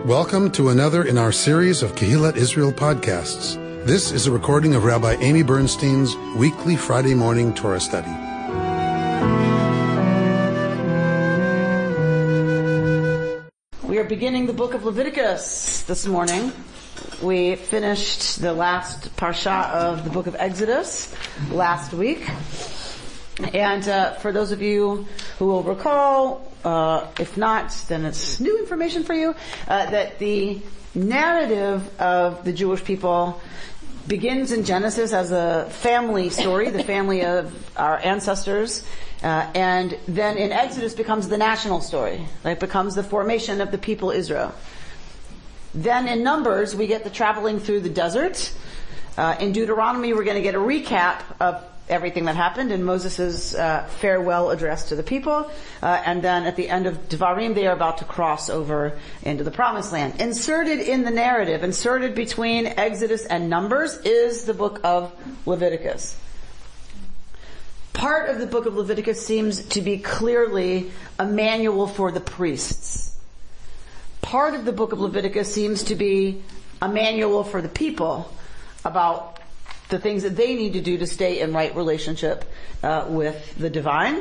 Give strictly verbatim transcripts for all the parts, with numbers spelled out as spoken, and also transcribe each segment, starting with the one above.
Welcome to another in our series of Kehillat Israel podcasts. This is a recording of Rabbi Amy Bernstein's weekly Friday morning Torah study. We are beginning the book of Leviticus this morning. We finished the last parsha of the book of Exodus last week. And uh, for those of you who will recall, uh, if not, then it's new information for you, uh, that the narrative of the Jewish people begins in Genesis as a family story, the family of our ancestors, uh, and then in Exodus becomes the national story. It becomes the formation of the people Israel. Then in Numbers, we get the traveling through the desert. Uh, in Deuteronomy, we're going to get a recap of everything that happened in Moses' uh, farewell address to the people. Uh, and then at the end of Devarim, they are about to cross over into the Promised Land. Inserted in the narrative, inserted between Exodus and Numbers, is the book of Leviticus. Part of the book of Leviticus seems to be clearly a manual for the priests. Part of the book of Leviticus seems to be a manual for the people about the things that they need to do to stay in right relationship uh, with the divine.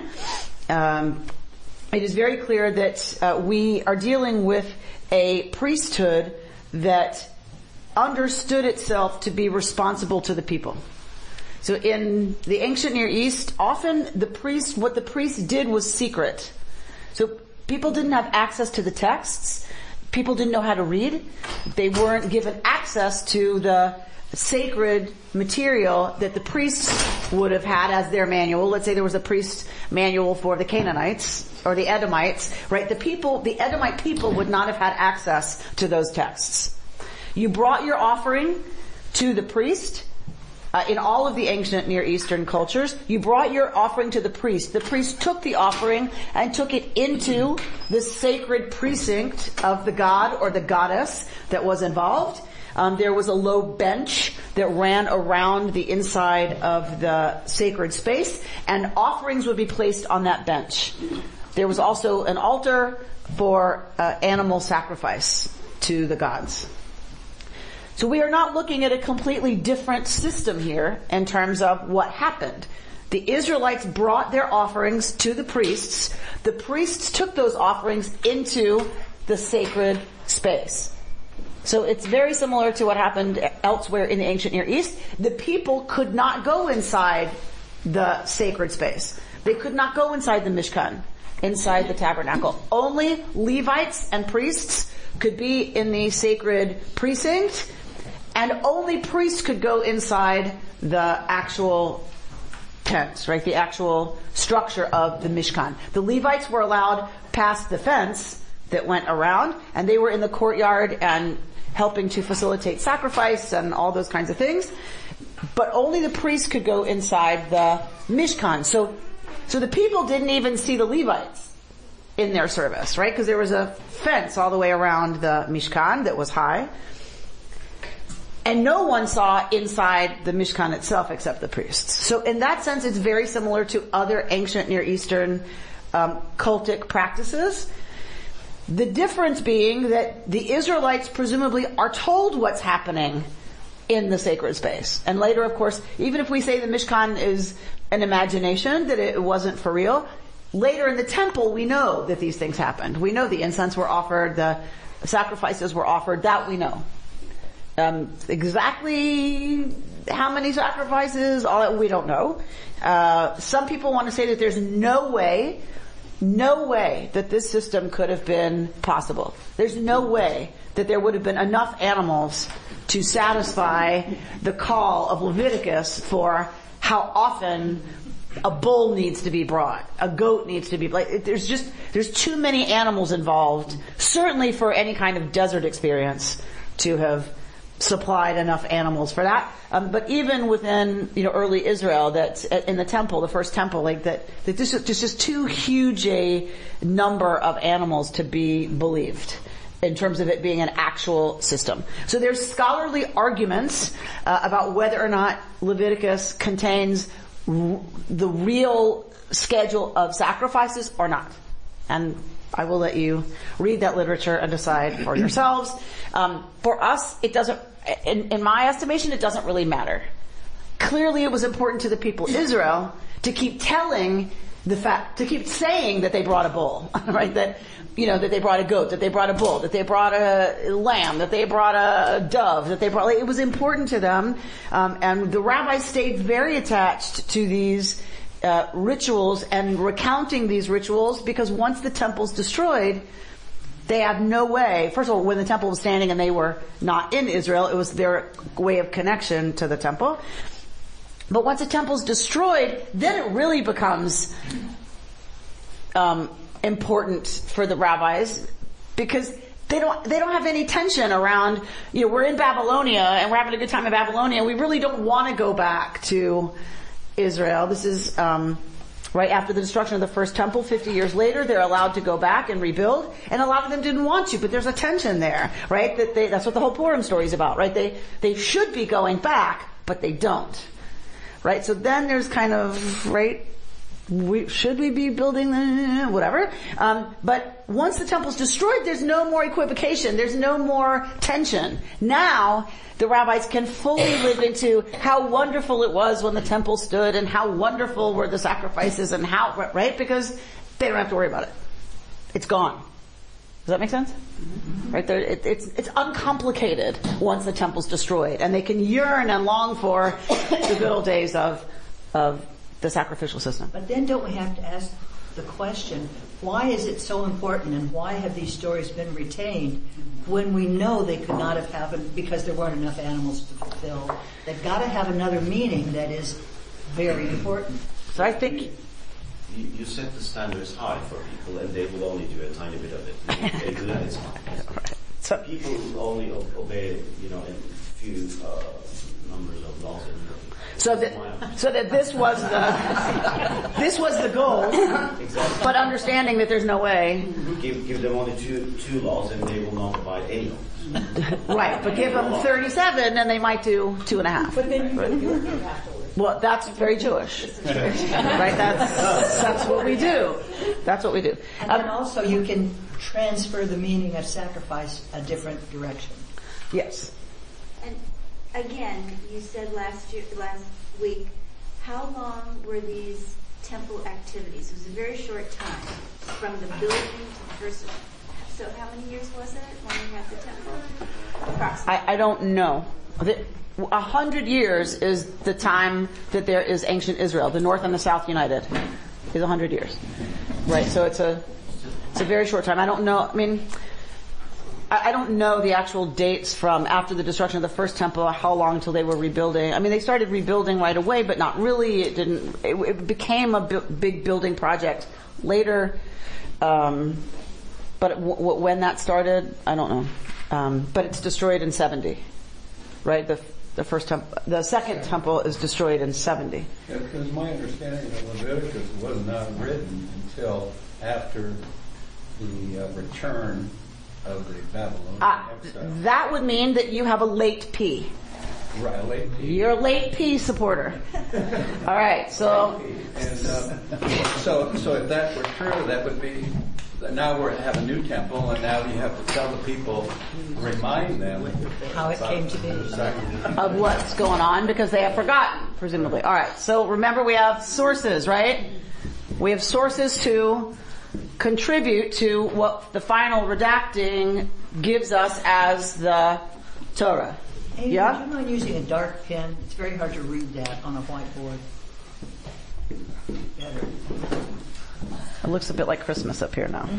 Um, it is very clear that uh, we are dealing with a priesthood that understood itself to be responsible to the people. So in the ancient Near East, often the priest, what the priest did was secret. So people didn't have access to the texts. People didn't know how to read. They weren't given access to the sacred material that the priests would have had as their manual. Let's say there was a priest manual for the Canaanites or the Edomites, right? The people, the Edomite people would not have had access to those texts. You brought your offering to the priest. Uh, in all of the ancient Near Eastern cultures, you brought your offering to the priest. The priest took the offering and took it into the sacred precinct of the god or the goddess that was involved. Um, there was a low bench that ran around the inside of the sacred space, and offerings would be placed on that bench. There was also an altar for uh, animal sacrifice to the gods. So we are not looking at a completely different system here in terms of what happened. The Israelites brought their offerings to the priests. The priests took those offerings into the sacred space. So it's very similar to what happened elsewhere in the ancient Near East. The people could not go inside the sacred space. They could not go inside the Mishkan, inside the tabernacle. Only Levites and priests could be in the sacred precinct, and only priests could go inside the actual tents, right? The actual structure of the Mishkan. The Levites were allowed past the fence that went around, and they were in the courtyard and helping to facilitate sacrifice and all those kinds of things. But only the priests could go inside the Mishkan. So, so the people didn't even see the Levites in their service, right? Because there was a fence all the way around the Mishkan that was high. And no one saw inside the Mishkan itself except the priests. So in that sense, it's very similar to other ancient Near Eastern um, cultic practices. The difference being that the Israelites presumably are told what's happening in the sacred space. And later, of course, even if we say the Mishkan is an imagination, that it wasn't for real, later in the temple we know that these things happened. We know the incense were offered, the sacrifices were offered, that we know. Um, exactly how many sacrifices, all that we don't know. Uh, some people want to say that there's no way No way that this system could have been possible. There's no way that there would have been enough animals to satisfy the call of Leviticus for how often a bull needs to be brought, a goat needs to be, like, there's just, there's too many animals involved, certainly for any kind of desert experience to have supplied enough animals for that. Um, but even within, you know, early Israel, that in the temple, the first temple, like that, that this is just too huge a number of animals to be believed in terms of it being an actual system. So there's scholarly arguments uh, about whether or not Leviticus contains r- the real schedule of sacrifices or not. And I will let you read that literature and decide for yourselves. Um, for us, it doesn't, in, in my estimation, it doesn't really matter. Clearly it was important to the people of Israel to keep telling the fact, to keep saying that they brought a bull, right? That, you know, that they brought a goat, that they brought a bull, that they brought a lamb, that they brought a dove, that they brought, it was important to them. Um, and the rabbis stayed very attached to these uh, rituals and recounting these rituals, because once the temple's destroyed, they had no way. First of all, when the temple was standing and they were not in Israel, it was their way of connection to the temple. But once the temple's destroyed, then it really becomes um, important for the rabbis, because they don't they don't have any tension around, you know, we're in Babylonia and we're having a good time in Babylonia. We really don't want to go back to Israel. This is um, right after the destruction of the first temple. Fifty years later, they're allowed to go back and rebuild, and a lot of them didn't want to. But there's a tension there, right? That they, that's what the whole Purim story is about, right? They they should be going back, but they don't. Right, so then there's kind of, right, we, should we be building the, whatever, um, but once the temple's destroyed, there's no more equivocation, there's no more tension. Now, the rabbis can fully live into how wonderful it was when the temple stood, and how wonderful were the sacrifices, and how, right, because they don't have to worry about it. It's gone. Does that make sense? Mm-hmm. Right there, it, it's it's uncomplicated once the temple's destroyed, and they can yearn and long for the good old days of of the sacrificial system. But then, don't we have to ask the question: why is it so important, and why have these stories been retained when we know they could not have happened because there weren't enough animals to fulfill? They've got to have another meaning that is very important. So I think. You, you set the standards high for people, and they will only do a tiny bit of it. They do that, it's fine. So people will only obey, you know, a few uh, numbers of laws. So that, so that this was the this was the goal, exactly. But understanding that there's no way. Give give them only two two laws, and they will not abide any laws. Right, but give them thirty-seven, and they might do two and a half. But then right? you do have to. Well, that's very Jewish, right? That's that's what we do. That's what we do. And um, then also you can transfer the meaning of sacrifice a different direction. Yes. And again, you said last year, last week, how long were these temple activities? It was a very short time, from the building to the first. So how many years was it when we had the temple? Approximately. I, I don't know. A hundred years is the time that there is ancient Israel. The North and the South united is a hundred years, right? So it's a it's a very short time. I don't know. I mean, I, I don't know the actual dates from after the destruction of the first temple. How long until they were rebuilding? I mean, they started rebuilding right away, but not really. It didn't. It, it became a bu- big building project later. Um, but w- w- when that started, I don't know. Um, but it's destroyed in seventy, right? The The first temple, the second temple is destroyed in seventy. Yeah, because my understanding of Leviticus was not written until after the uh, return of the Babylonian Ah, exile. that would mean that you have a late P. Right, a late P. You're a late P supporter. All right, so And uh, so, so if that were true, that would be. Now we have a new temple, and now you have to tell the people, remind them How it came to be. of what's going on because they have forgotten, presumably. All right, so remember we have sources, right? We have sources to contribute to what the final redacting gives us as the Torah. Hey, Yeah? would you mind using a dark pen? It's very hard to read that on a whiteboard. Better. It looks a bit like Christmas up here now.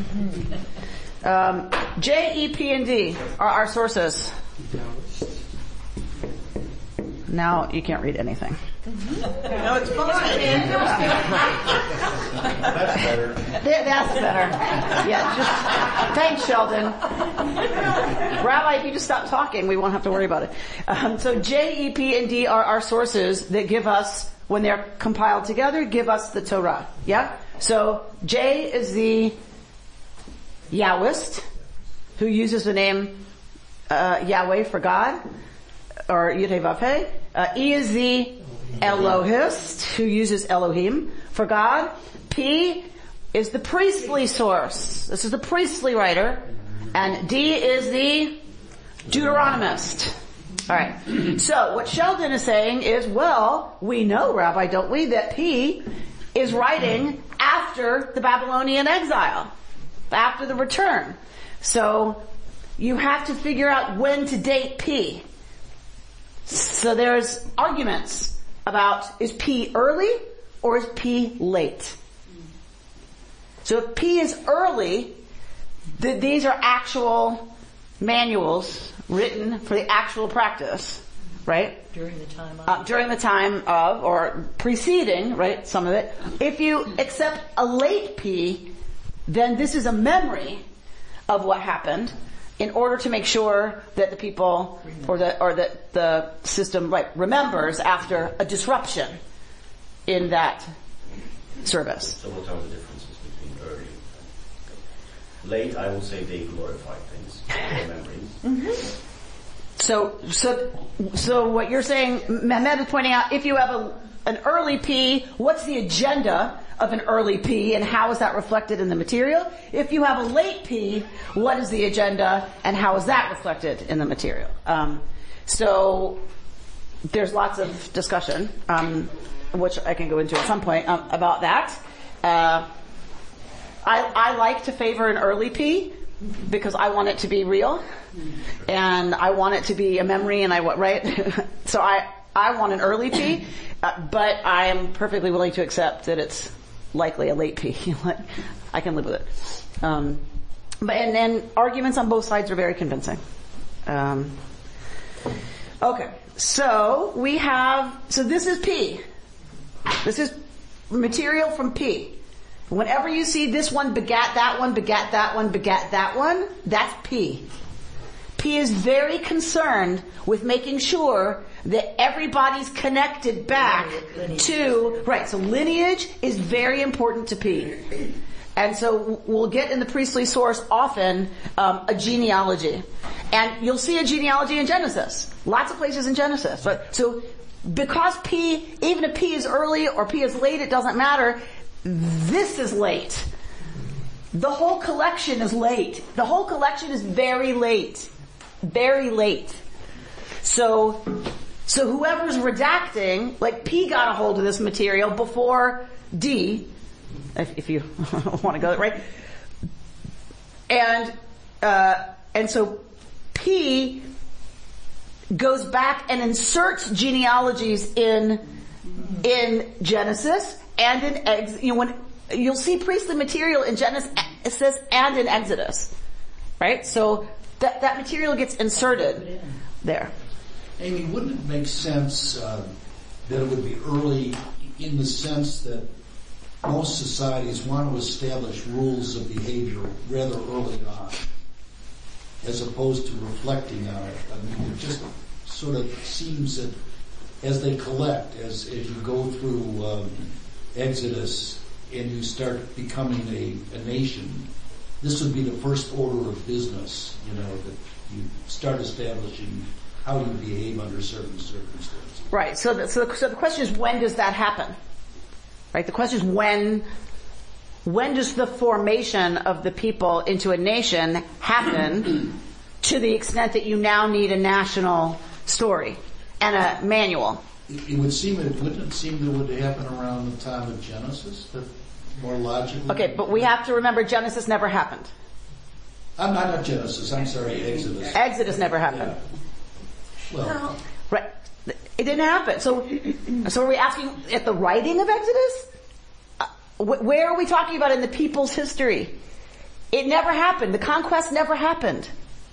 Um, J, E, P, and D are our sources. Now you can't read anything. No, it's fine. That's better. Th- That's better. Yeah, just, thanks, Sheldon. Rabbi, if you just stop talking, we won't have to worry about it. Um, so J, E, P, and D are our sources that give us, when they're compiled together, give us the Torah. Yeah? So J is the Yahwist, who uses the name uh, Yahweh for God, or Yudhe-Vav-He. Uh, E is the Elohist, who uses Elohim for God. P is the priestly source. This is the priestly writer. And D is the Deuteronomist. Alright. So what Sheldon is saying is, well, we know, Rabbi, don't we, that P is writing after the Babylonian exile. After the return. So you have to figure out when to date P. So there's arguments about, is P early or is P late? So if P is early, th- these are actual manuals written for the actual practice, right? During the time of. Uh, during the time of, or preceding, right, some of it. If you accept a late P, then this is a memory of what happened in order to make sure that the people, or the, or that the system, right, remembers after a disruption in that service. So what are the differences between early and late? I will say they glorify things, their memories. Mm-hmm. So, so, so what you're saying, Mehmet is pointing out, if you have a, an early P, what's the agenda of an early P and how is that reflected in the material? If you have a late P, what is the agenda and how is that reflected in the material? Um, so, there's lots of discussion, um, which I can go into at some point, um, about that. Uh, I, I like to favor an early P because I want it to be real and I want it to be a memory and I want, right? So I, I want an early P, uh, but I am perfectly willing to accept that it's likely a late P. I can live with it. Um, but, and then arguments on both sides are very convincing. Um, okay. So we have, so this is P. This is material from P. Whenever you see this one begat that one, begat that one, begat that one, that's P. P is very concerned with making sure that everybody's connected back to, right, so lineage is very important to P. And so we'll get in the priestly source often um, a genealogy. And you'll see a genealogy in Genesis. Lots of places in Genesis. But, so because P, even if P is early or P is late, it doesn't matter. This is late. The whole collection is late. The whole collection is very late. Very late. So, so whoever's redacting, like P got a hold of this material before D, if, if you want to go, right? And, uh, and so P goes back and inserts genealogies in, in Genesis and in Ex, you know, when, you'll see priestly material in Genesis and in Exodus. Right? So that, that material gets inserted there. Amy, wouldn't it make sense uh, that it would be early in the sense that most societies want to establish rules of behavior rather early on, as opposed to reflecting on it? I mean, it just sort of seems that as they collect, as, as you go through um, Exodus and you start becoming a, a nation, this would be the first order of business, you know, that you start establishing how you behave under certain circumstances. Right. So the, so the, so the question is, when does that happen? Right. The question is when, when does the formation of the people into a nation happen to the extent that you now need a national story and a manual? It, it would seem, it wouldn't it seem that it would happen around the time of Genesis, that more logically? Okay, but we have to remember Genesis never happened. I'm not, not Genesis, I'm sorry, Exodus. Exodus never happened. Yeah. Well, right. It didn't happen. So, so are we asking at the writing of Exodus? Uh, wh- where are we talking about in the people's history? It never happened. The conquest never happened.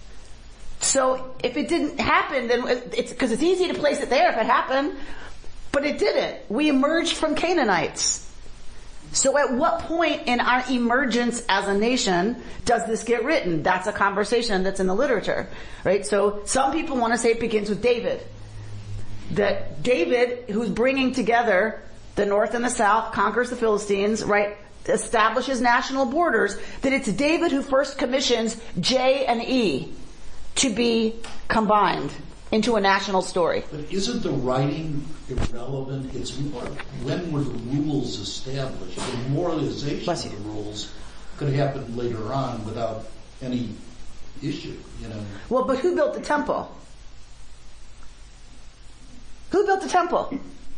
So if it didn't happen, then it's because it's easy to place it there if it happened, but it didn't. We emerged from Canaanites. So at what point in our emergence as a nation does this get written? That's a conversation that's in the literature, right? So some people want to say it begins with David. That David, who's bringing together the north and the south, conquers the Philistines, right? Establishes national borders, that it's David who first commissions J and E to be combined into a national story. But isn't the writing irrelevant? It's more, when were the rules established? The memorialization Bless of you. the rules could happen later on without any issue, you know. Well, but who built the temple? Who built the temple?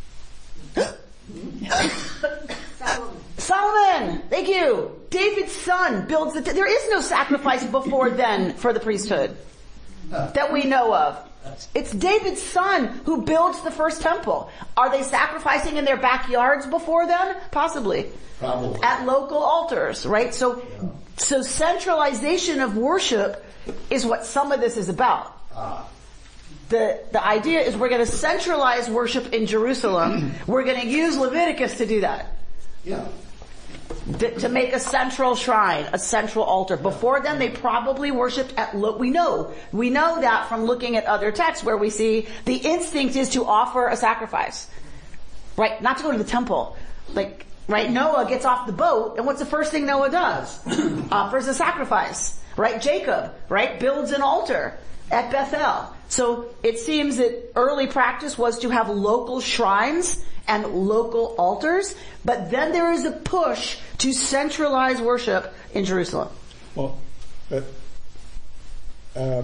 Solomon. Solomon! Thank you! David's son builds the, there is no sacrifice before then for the priesthood that we know of. It's David's son who builds the first temple. Are they sacrificing in their backyards before then? Possibly. Probably. At local altars, right? So, Yeah. so centralization of worship is what some of this is about. Ah. The, the idea is we're going to centralize worship in Jerusalem. We're going to use Leviticus to do that. Yeah. To, to make a central shrine, a central altar. Before then, they probably worshipped at, lo- we know, we know that from looking at other texts where we see the instinct is to offer a sacrifice. Right? Not to go to the temple. Like, right? Noah gets off the boat, and what's the first thing Noah does? Offers a sacrifice. Right? Jacob, right? Builds an altar at Bethel. So it seems that early practice was to have local shrines and local altars, but then there is a push to centralize worship in Jerusalem. Well, uh, uh,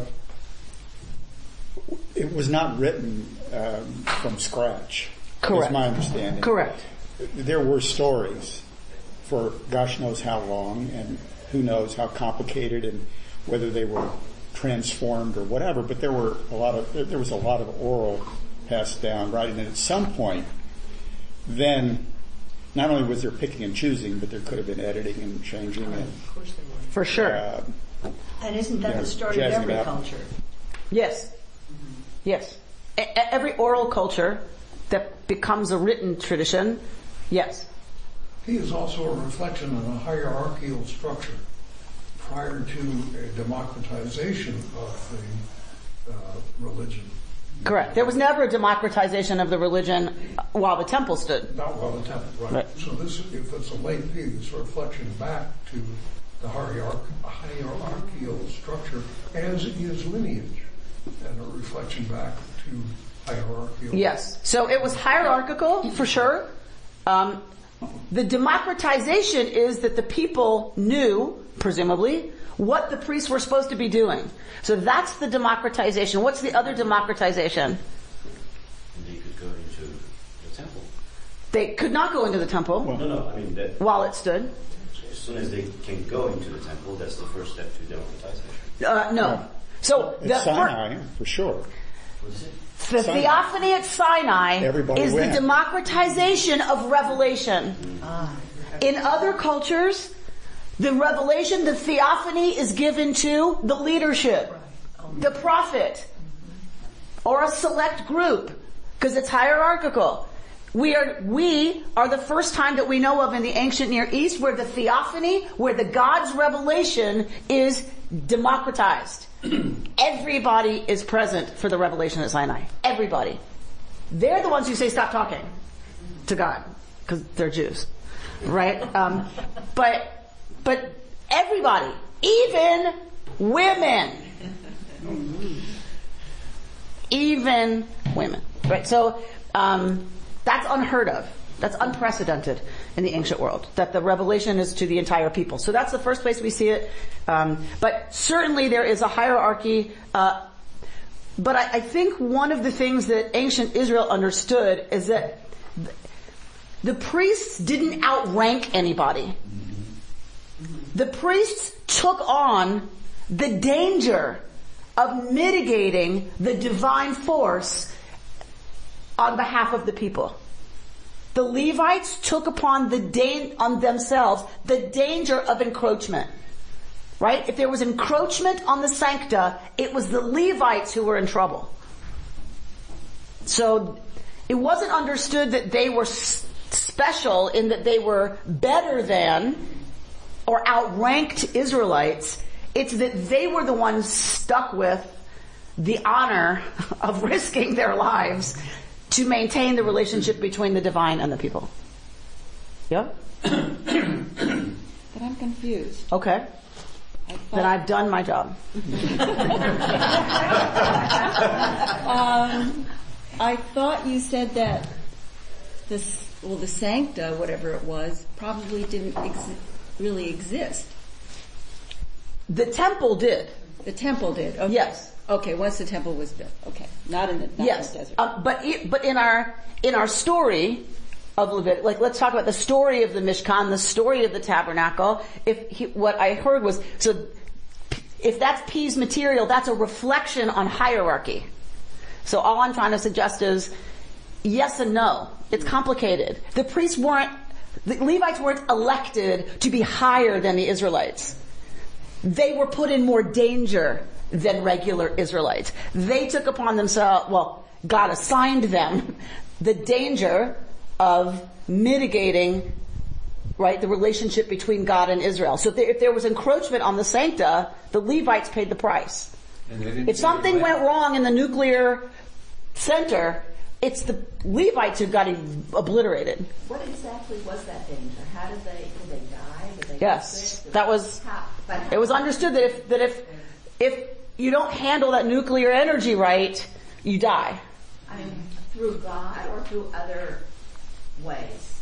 it was not written um, from scratch. Correct. Is my understanding. Correct. There were stories for gosh knows how long, and who knows how complicated, and whether they were transformed or whatever. But there were a lot of there was a lot of oral passed down, right? And at some point, then not only was there picking and choosing, but there could have been editing and changing. And, Of course they were. For sure. uh, And isn't that Yeah, the story of jazzing every it up. culture? Yes. Yes. E- e- every oral culture that becomes a written tradition, yes. He is also a reflection of a hierarchical structure prior to a democratization of the uh, religion. Correct. There was never a democratization of the religion while the temple stood. Not while the temple, right. Right. So this, if it's a late piece, it's a reflection back to the hierarch- hierarchical structure, as is lineage, and a reflection back to hierarchical. Yes. So it was hierarchical, for sure. Um, the democratization is that the people knew, presumably, what the priests were supposed to be doing. So that's the democratization. What's the other democratization? They could go into the temple. They could not go into the temple No, no, I mean, that, while it stood. as soon as they can go into the temple, that's the first step to democratization. Uh, no. So the, At Sinai, for sure. What is it? the Sinai. theophany at Sinai Everybody is went. the democratization of revelation. In other cultures, the revelation, the theophany is given to the leadership, the prophet, or a select group, because it's hierarchical. We are, we are the first time that we know of in the ancient Near East where the theophany, where the God's revelation is democratized. Everybody is present for the revelation at Sinai. Everybody. They're the ones who say stop talking to God, because they're Jews. Right? Um, but, but everybody, even women, even women, right? So, um, that's unheard of. That's unprecedented in the ancient world, that the revelation is to the entire people. So that's the first place we see it. Um, but certainly there is a hierarchy, uh, but I, I think one of the things that ancient Israel understood is that the priests didn't outrank anybody. The priests took on the danger of mitigating the divine force on behalf of the people. The Levites took upon the da- on themselves the danger of encroachment. Right? If there was encroachment on the sancta, it was the Levites who were in trouble. So it wasn't understood that they were s- special in that they were better than or outranked Israelites. It's that they were the ones stuck with the honor of risking their lives to maintain the relationship between the divine and the people. Yeah? But I'm confused. Okay. I then I've done my job. um, I thought you said that this, well, the sancta, whatever it was, probably didn't ex- really exist. The temple did. The temple did. Okay. Yes. Okay. Once the temple was built. Okay. Not in the, not yes. in the desert. Um, but it, but in our in our story of Leviticus, like let's talk about the story of the Mishkan, the story of the tabernacle. If he, what I heard was so, if that's P's material, that's a reflection on hierarchy. So all I'm trying to suggest is yes and no. It's complicated. The priests weren't, the Levites weren't elected to be higher than the Israelites. They were put in more danger than regular Israelites. They took upon themselves, well, God assigned them the danger of mitigating, right, the relationship between God and Israel. So if there, if there was encroachment on the sancta, the Levites paid the price. If something went wrong in the nuclear center, it's the Levites who got obliterated. What exactly was that danger? How did they, did they die? Did they yes, get sick? that was, how, but how? It was understood that if, that if, if you don't handle that nuclear energy right, you die. I mean, through God or through other ways?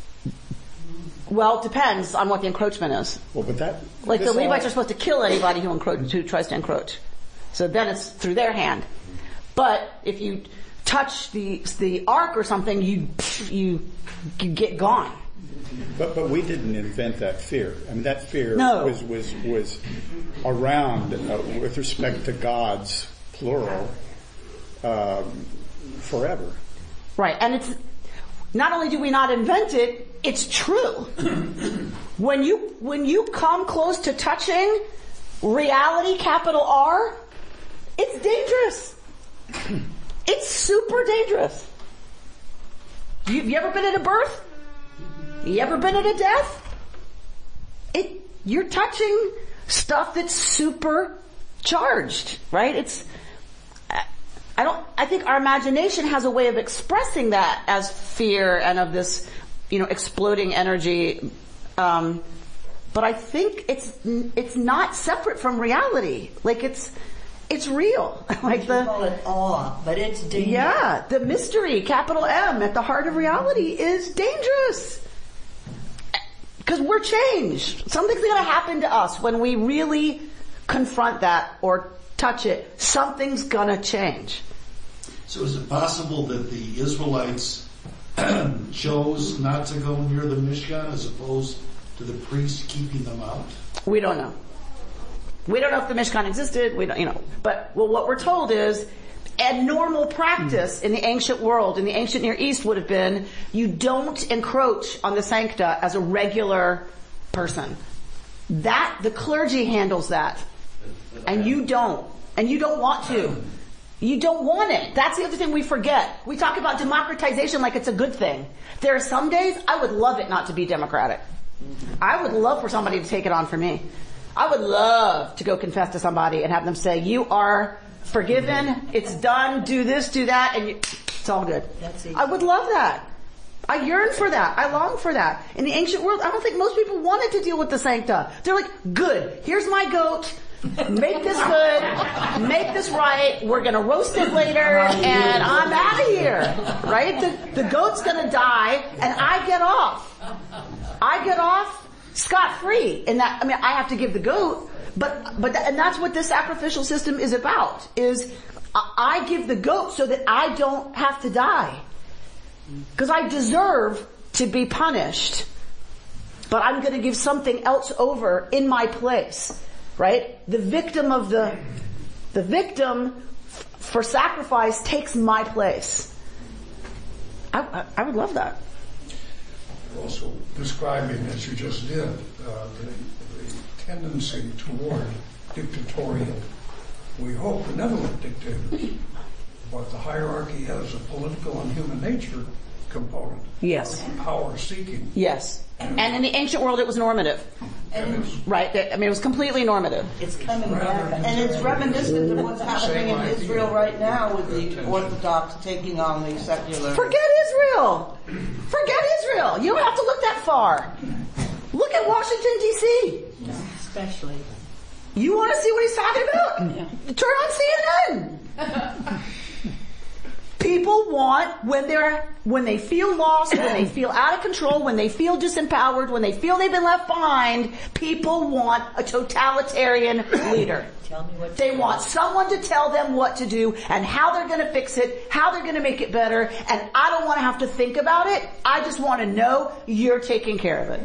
Well, it depends on what the encroachment is. Well, but that... Like the Levites are supposed to kill anybody who encroach, who tries to encroach. So then it's through their hand. But if you touch the the ark or something, you you, you get gone. But but we didn't invent that fear. I mean, that fear no. was was was around uh, with respect to gods, plural, um, forever. Right, and it's not only do we not invent it, it's true. when you when you come close to touching reality, capital R, it's dangerous. It's super dangerous. You, you ever been at a birth? You ever been at a death? It, you're touching stuff that's super charged, right? It's, I don't, I think our imagination has a way of expressing that as fear and of this, you know, exploding energy. Um, but I think it's, it's not separate from reality. Like it's, It's real. Like the, you call it awe, but it's dangerous. Yeah, the mystery, capital M, at the heart of reality is dangerous. Because we're changed. Something's going to happen to us when we really confront that or touch it. Something's going to change. So is it possible that the Israelites chose not to go near the Mishkan as opposed to the priests keeping them out? We don't know. We don't know if the Mishkan existed, we don't, you know. But, well, what we're told is, a normal practice in the ancient world, in the ancient Near East would have been, you don't encroach on the sancta as a regular person. That, the clergy handles that. And you don't. And you don't want to. You don't want it. That's the other thing we forget. We talk about democratization like it's a good thing. There are some days I would love it not to be democratic. I would love for somebody to take it on for me. I would love to go confess to somebody and have them say, you are forgiven, it's done, do this, do that, and you, it's all good. That's easy. I would love that. I yearn for that. I long for that. In the ancient world, I don't think most people wanted to deal with the sancta. They're like, good, here's my goat, make this good, make this right, we're gonna roast it later, and I'm out of here. Right? The, the goat's gonna die, and I get off. I get off scot-free. And that, I mean, I have to give the goat, but, but, and that's what this sacrificial system is about, is I give the goat so that I don't have to die. Because I deserve to be punished. But I'm gonna give something else over in my place. Right? The victim of the, the victim f- for sacrifice takes my place. I, I, I would love that. Also describing, as you just did, uh, the, the tendency toward dictatorial, we hope benevolent dictators, but the hierarchy has a political and human nature component. Yes. Power seeking. Yes. And in the ancient world it was normative. And Right? I mean, it was completely normative. It's coming back. And it's reminiscent of what's happening in Israel right now with the Orthodox taking on the secular. Forget Israel! Forget Israel! You don't have to look that far. Look at Washington, D C Especially. You want to see what he's talking about? Yeah. Turn on C N N. People want, when they're, when they feel lost, when they feel out of control, when they feel disempowered, when they feel they've been left behind, people want a totalitarian leader. Tell me what to They do. want someone to tell them what to do and how they're going to fix it, how they're going to make it better, and I don't want to have to think about it. I just want to know you're taking care of it.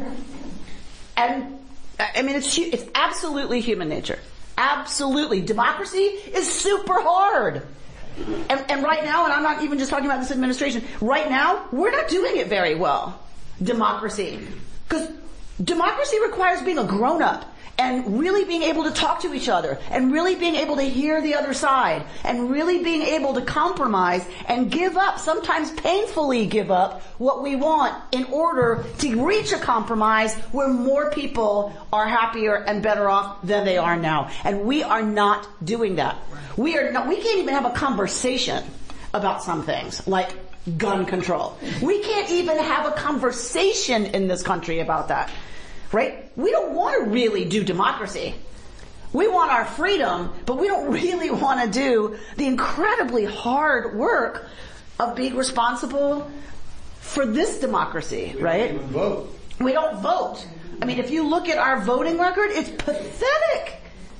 And, I mean, it's, it's absolutely human nature. Absolutely. Democracy is super hard. And, and right now, and I'm not even just talking about this administration, right now, we're not doing it very well. Democracy. Because democracy requires being a grown-up and really being able to talk to each other and really being able to hear the other side and really being able to compromise and give up, sometimes painfully give up, what we want in order to reach a compromise where more people are happier and better off than they are now. And we are not doing that. We are not, we can't even have a conversation about some things, like gun control. We can't even have a conversation in this country about that. Right? We don't want to really do democracy. We want our freedom, but we don't really want to do the incredibly hard work of being responsible for this democracy, We right? don't even vote. We don't vote. I mean, if you look at our voting record, it's pathetic.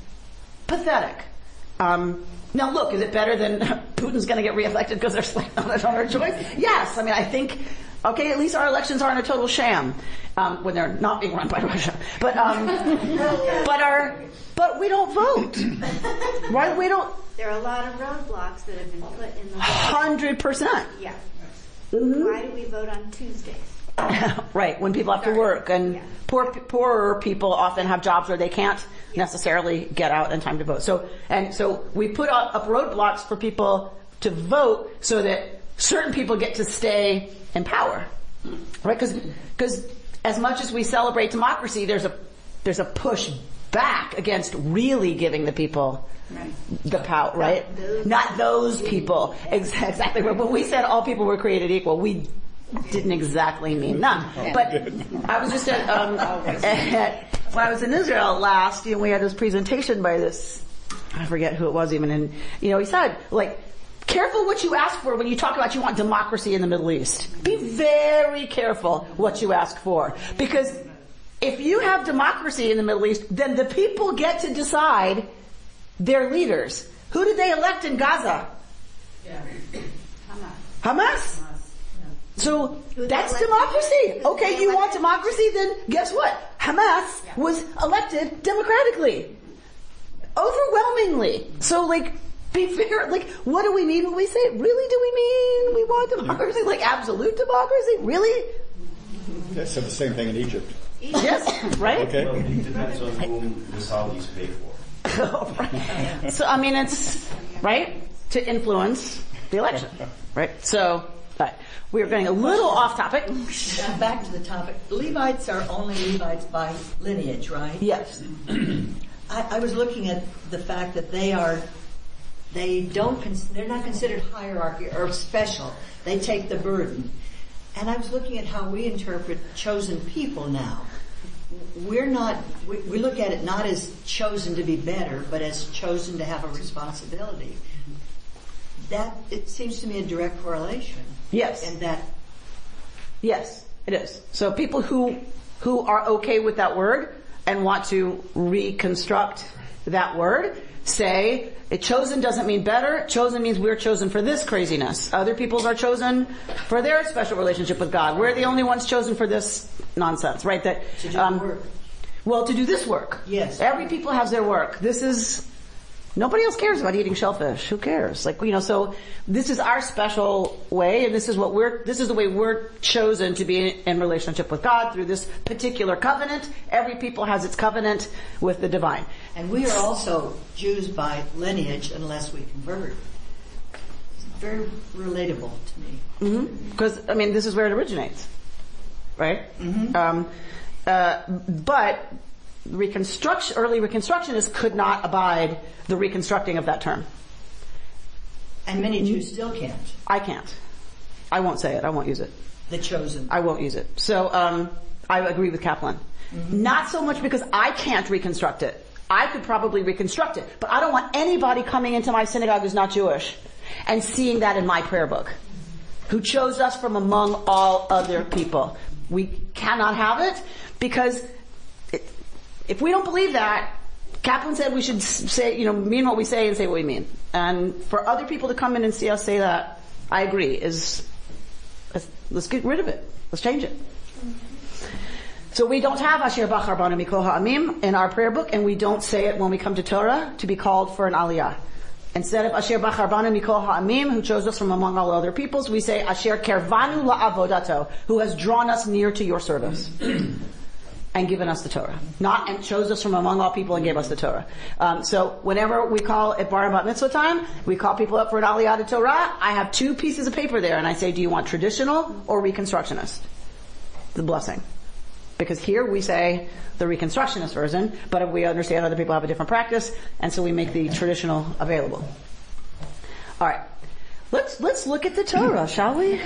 Pathetic. Um, now look, is it better than Putin's going to get reelected because there's like not another choice? Yes. I mean, I think, okay, at least our elections aren't a total sham, um, when they're not being run by Russia. But, um, but our, but we don't vote. Right? We don't. There are a lot of roadblocks that have been put in the way. Hundred percent. Yeah. Mm-hmm. Why do we vote on Tuesdays? Right, when people have to work, and Yeah. poor poorer people often have jobs where they can't necessarily get out in time to vote. So, and so we put up, up roadblocks for people to vote so that certain people get to stay in power, right? Because because as much as we celebrate democracy, there's a there's a push back against really giving the people Right. the power, right? Not those, Not those people. Ex- exactly. When we said all people were created equal, we didn't exactly mean none. But I was just at, um, at, when I was in Israel last, you know, we had this presentation by this, I forget who it was even, and, you know, he said, like, careful what you ask for when you talk about you want democracy in the Middle East. Be very careful what you ask for. Because if you have democracy in the Middle East, then the people get to decide their leaders. Who did they elect in Gaza? Yeah. Hamas. Hamas? So that's democracy. Okay, you want democracy? Then guess what? Hamas was elected democratically. Overwhelmingly. So like, be fair, like, what do we mean when we say, really do we mean we want democracy? Like absolute democracy? Really? They said the same thing in Egypt. Yes, right? Okay. Well, it depends on whom the Saudis pay for. Right. So, I mean, it's, right, to influence the election, right? So, right. We're getting a little off topic. Now back to the topic. Levites are only Levites by lineage, right? Yes. I, I was looking at the fact that they are, they don't, cons- they're not considered hierarchy or special. They take the burden. And I was looking at how we interpret chosen people now. We're not, we, we look at it not as chosen to be better, but as chosen to have a responsibility. That, it seems to me a direct correlation. Yes. And that, Yes, it is. So people who, who are okay with that word and want to reconstruct that word say, it chosen doesn't mean better. Chosen means we're chosen for this craziness. Other peoples are chosen for their special relationship with God. We're the only ones chosen for this nonsense, right? That, to do um, the work. well, to do this work. Yes. Every people has their work. This is, nobody else cares about eating shellfish. Who cares? Like, you know, so this is our special way, and this is what we're, this is the way we're chosen to be in, in relationship with God through this particular covenant. Every people has its covenant with the divine. And we are also Jews by lineage unless we convert. It's very relatable to me. Because, mm-hmm. I mean, this is where it originates. Right? Mm-hmm. Um, uh, but reconstruction, early reconstructionists could not abide the reconstructing of that term. And many Jews still can't. I can't. I won't say it. I won't use it. The chosen. I won't use it. So, um, I agree with Kaplan. Mm-hmm. Not so much because I can't reconstruct it. I could probably reconstruct it, but I don't want anybody coming into my synagogue who's not Jewish and seeing that in my prayer book. Who chose us from among all other people. We cannot have it because it, if we don't believe that, Kaplan said we should say, you know, mean what we say and say what we mean. And for other people to come in and see us say that, I agree, is, let's, let's get rid of it. Let's change it. So we don't have Asher Bachar Banu Mikol Ha'amim in our prayer book, and we don't say it when we come to Torah to be called for an aliyah. Instead of Asher Bachar Banu Mikol Ha'amim, who chose us from among all other peoples, we say Asher Kervanu La'avodato, who has drawn us near to your service. And given us the Torah. Not, and chose us from among all people and gave us the Torah. Um, so whenever we call it Bar Bat Mitzvah time, we call people up for an Aliyah to Torah. I have two pieces of paper there and I say, do you want traditional or Reconstructionist? The blessing. Because here we say the Reconstructionist version, but we understand other people have a different practice, and so we make the traditional available. Alright. Let's, let's look at the Torah, shall we?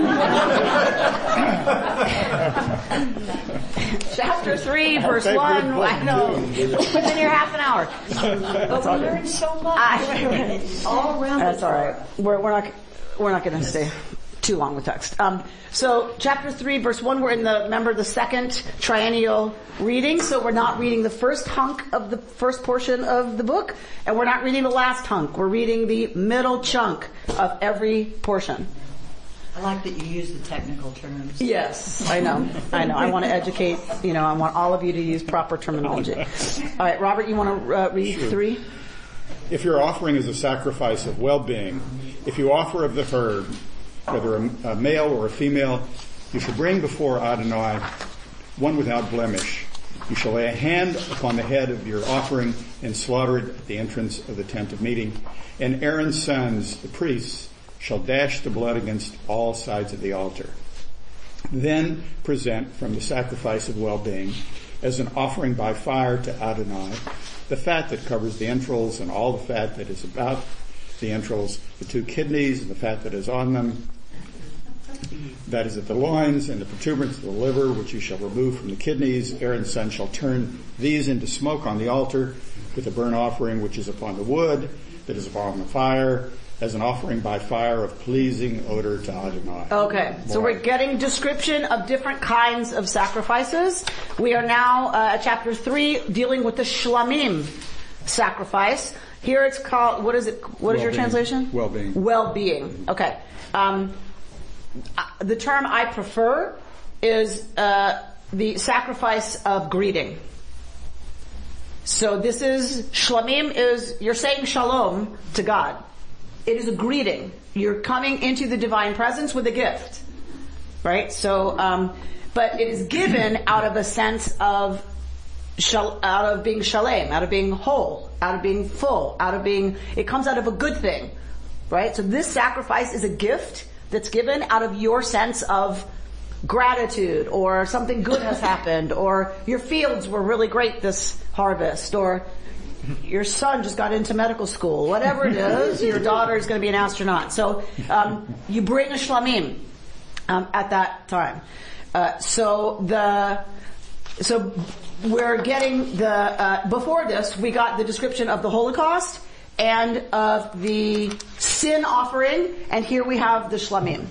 Chapter three, verse one. I know. We've been here half an hour. But we learned so much. I, all around. That's alright. We're, we're not, we're not gonna stay too long with text. Um, so chapter three, verse one, we're in the, remember the second triennial reading, so we're not reading the first hunk of the first portion of the book, and we're not reading the last hunk. We're reading the middle chunk of every portion. I like that you use the technical terms. Yes, I know. I know. I want to educate, you know, I want all of you to use proper terminology. All right, Robert, you want to uh, read sure. three? If your offering is a sacrifice of well-being, if you offer of the herd, whether a, a male or a female, you shall bring before Adonai one without blemish. You shall lay a hand upon the head of your offering and slaughter it at the entrance of the tent of meeting. And Aaron's sons, the priests, shall dash the blood against all sides of the altar. Then present from the sacrifice of well-being as an offering by fire to Adonai the fat that covers the entrails and all the fat that is about the entrails, the two kidneys and the fat that is on them, that is at the loins, and the protuberance of the liver, which you shall remove from the kidneys. Aaron's son shall turn these into smoke on the altar with the burnt offering which is upon the wood that is upon the fire, as an offering by fire of pleasing odor to Adonai. Okay, so we're getting description of different kinds of sacrifices. We are now uh, at chapter three, dealing with the shlamim sacrifice. Here it's called, what is it, what is your translation? Well-being. Well-being. Okay. Um, the term I prefer is uh, the sacrifice of greeting. So this is, shlamim is, you're saying shalom to God. It is a greeting. You're coming into the divine presence with a gift. Right? So, um, but it is given out of a sense of Shal, out of being shalem, out of being whole, out of being full, out of being, it comes out of a good thing, right? So this sacrifice is a gift that's given out of your sense of gratitude, or something good has happened, or your fields were really great this harvest, or your son just got into medical school, whatever it is, your daughter is going to be an astronaut. So um, you bring a shlamim um, at that time. Uh, so the so we're getting the uh, before this we got the description of the Holocaust and of the sin offering, and here we have the shlamim.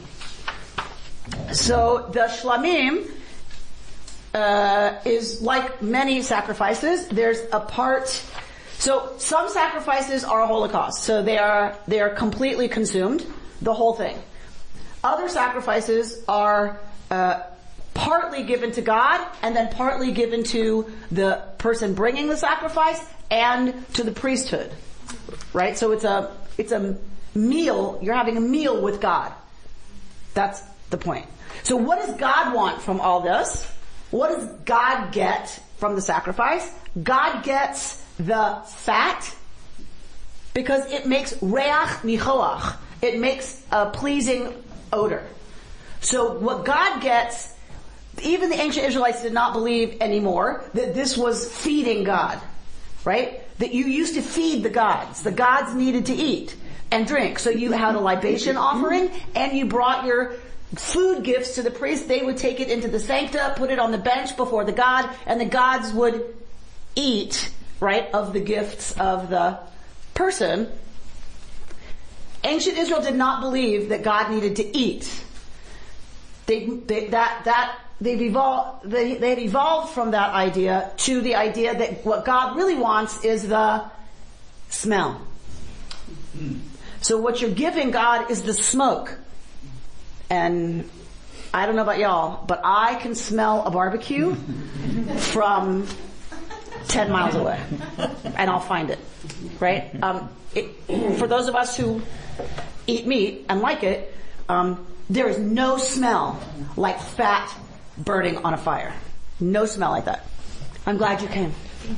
So the shlamim uh, is like many sacrifices. There's a part. So some sacrifices are a Holocaust, so they are they are completely consumed, the whole thing. Other sacrifices are uh, partly given to God, and then partly given to the person bringing the sacrifice and to the priesthood. Right? So it's a it's a meal. You're having a meal with God. That's the point. So what does God want from all this? What does God get from the sacrifice? God gets the fat, because it makes reach nichoach. It makes a pleasing odor. So what God gets, even the ancient Israelites did not believe anymore that this was feeding God, right? That you used to feed the gods. The gods needed to eat and drink. So you had a libation offering, and you brought your food gifts to the priest. They would take it into the sancta, put it on the bench before the god, and the gods would eat right, of the gifts of the person, ancient Israel did not believe that God needed to eat. They, they that that they've evolved. They they had evolved from that idea to the idea that what God really wants is the smell. So what you're giving God is the smoke. And I don't know about y'all, but I can smell a barbecue from ten miles away, and I'll find it. Right? Um, it, for those of us who eat meat and like it, um, there is no smell like fat burning on a fire. No smell like that. I'm glad you came.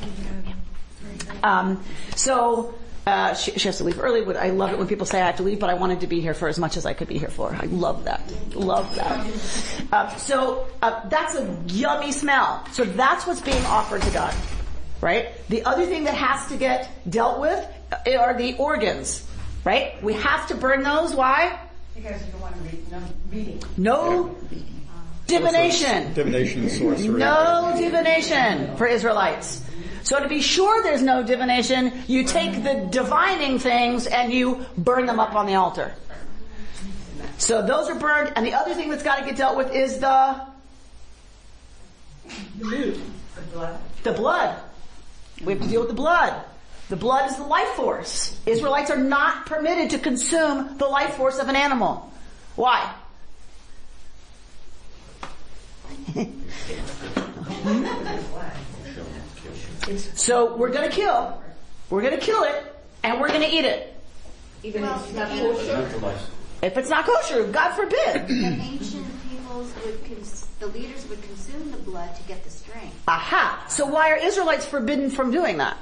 Um, so uh, she, she has to leave early. But I love it when people say I have to leave, but I wanted to be here for as much as I could be here for. I love that. Love that. Uh, so uh, that's a yummy smell. So that's what's being offered to God. Right? The other thing that has to get dealt with are the organs. Right? We have to burn those. Why? Because you don't want to read no reading. No divination. Divination and sorcery. No divination for Israelites. So to be sure there's no divination, you take the divining things and you burn them up on the altar. So those are burned, and the other thing that's got to get dealt with is the The blood. The blood. We have to deal with the blood. The blood is the life force. Israelites are not permitted to consume the life force of an animal. Why? So we're going to kill. We're going to kill it, and we're going to eat it. Even if it's not kosher? If it's not kosher, God forbid. The ancient peoples would, cons- the leaders would consume the blood to get the strength. Aha. So why are Israelites forbidden from doing that?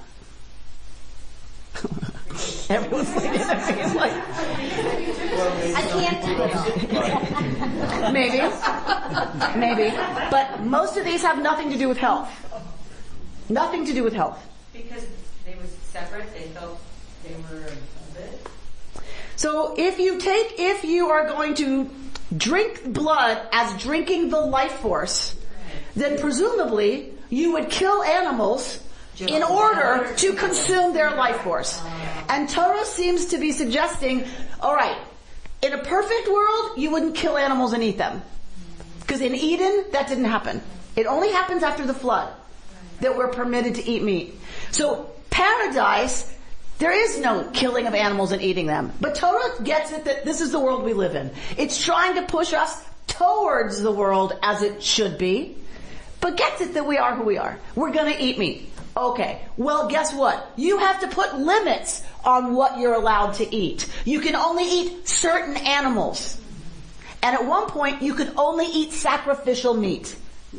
Everyone's like, everyone's like I can't do it. Maybe. Maybe. But most of these have nothing to do with health. Nothing to do with health. Because they were separate, they felt they were a bit. So if you take, if you are going to drink blood as drinking the life force, then presumably you would kill animals in order to consume their life force. And Torah seems to be suggesting, alright, in a perfect world, you wouldn't kill animals and eat them. Because in Eden, that didn't happen. It only happens after the flood that we're permitted to eat meat. So paradise, there is no killing of animals and eating them. But Torah gets it that this is the world we live in. It's trying to push us towards the world as it should be, but gets it that we are who we are. We're gonna eat meat. Okay, well guess what? You have to put limits on what you're allowed to eat. You can only eat certain animals. And at one point, you could only eat sacrificial meat.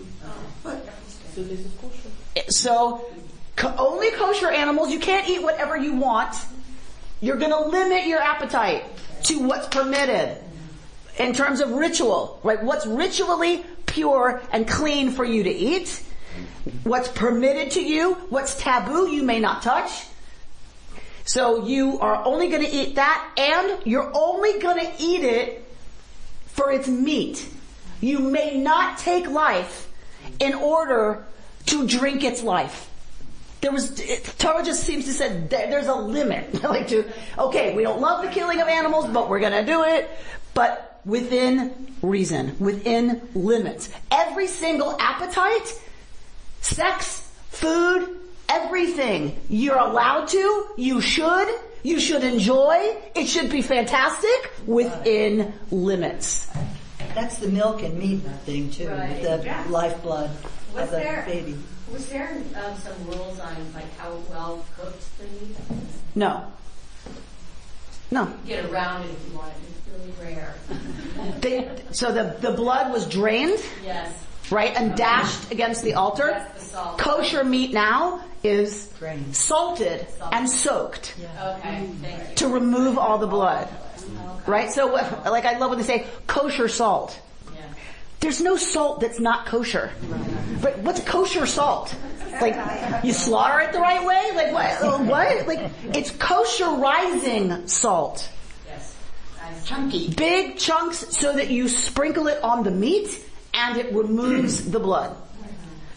So, co- only kosher animals, you can't eat whatever you want. You're gonna limit your appetite to what's permitted in terms of ritual, right? What's ritually pure and clean for you to eat. What's permitted to you, what's taboo, you may not touch. So you are only gonna eat that, and you're only gonna eat it for its meat. You may not take life in order to drink its life. There was, it, Torah just seems to say there's a limit. like to, okay, we don't love the killing of animals, but we're gonna do it, but within reason, within limits. Every single appetite, sex, food, everything you're allowed to, you should, you should enjoy, it should be fantastic within limits. That's the milk and meat thing too, Right. the Yeah. lifeblood Was of the there baby. was there um, some rules on like how well cooked the meat? No. No. You get around it if you want it. It's really rare. They, so the, the blood was drained, Yes. right, and dashed against the altar. That's the salt. Kosher meat now is Drained. salted and soaked Okay. Thank you. to remove all the blood. Right? So, what- like I love when they say kosher salt. Yeah. There's no salt that's not kosher. But what's kosher salt? Like, you slaughter it the right way? Like, what? uh, What? Like, it's kosherizing salt. Yes. I Chunky. Big chunks so that you sprinkle it on the meat and it removes the blood.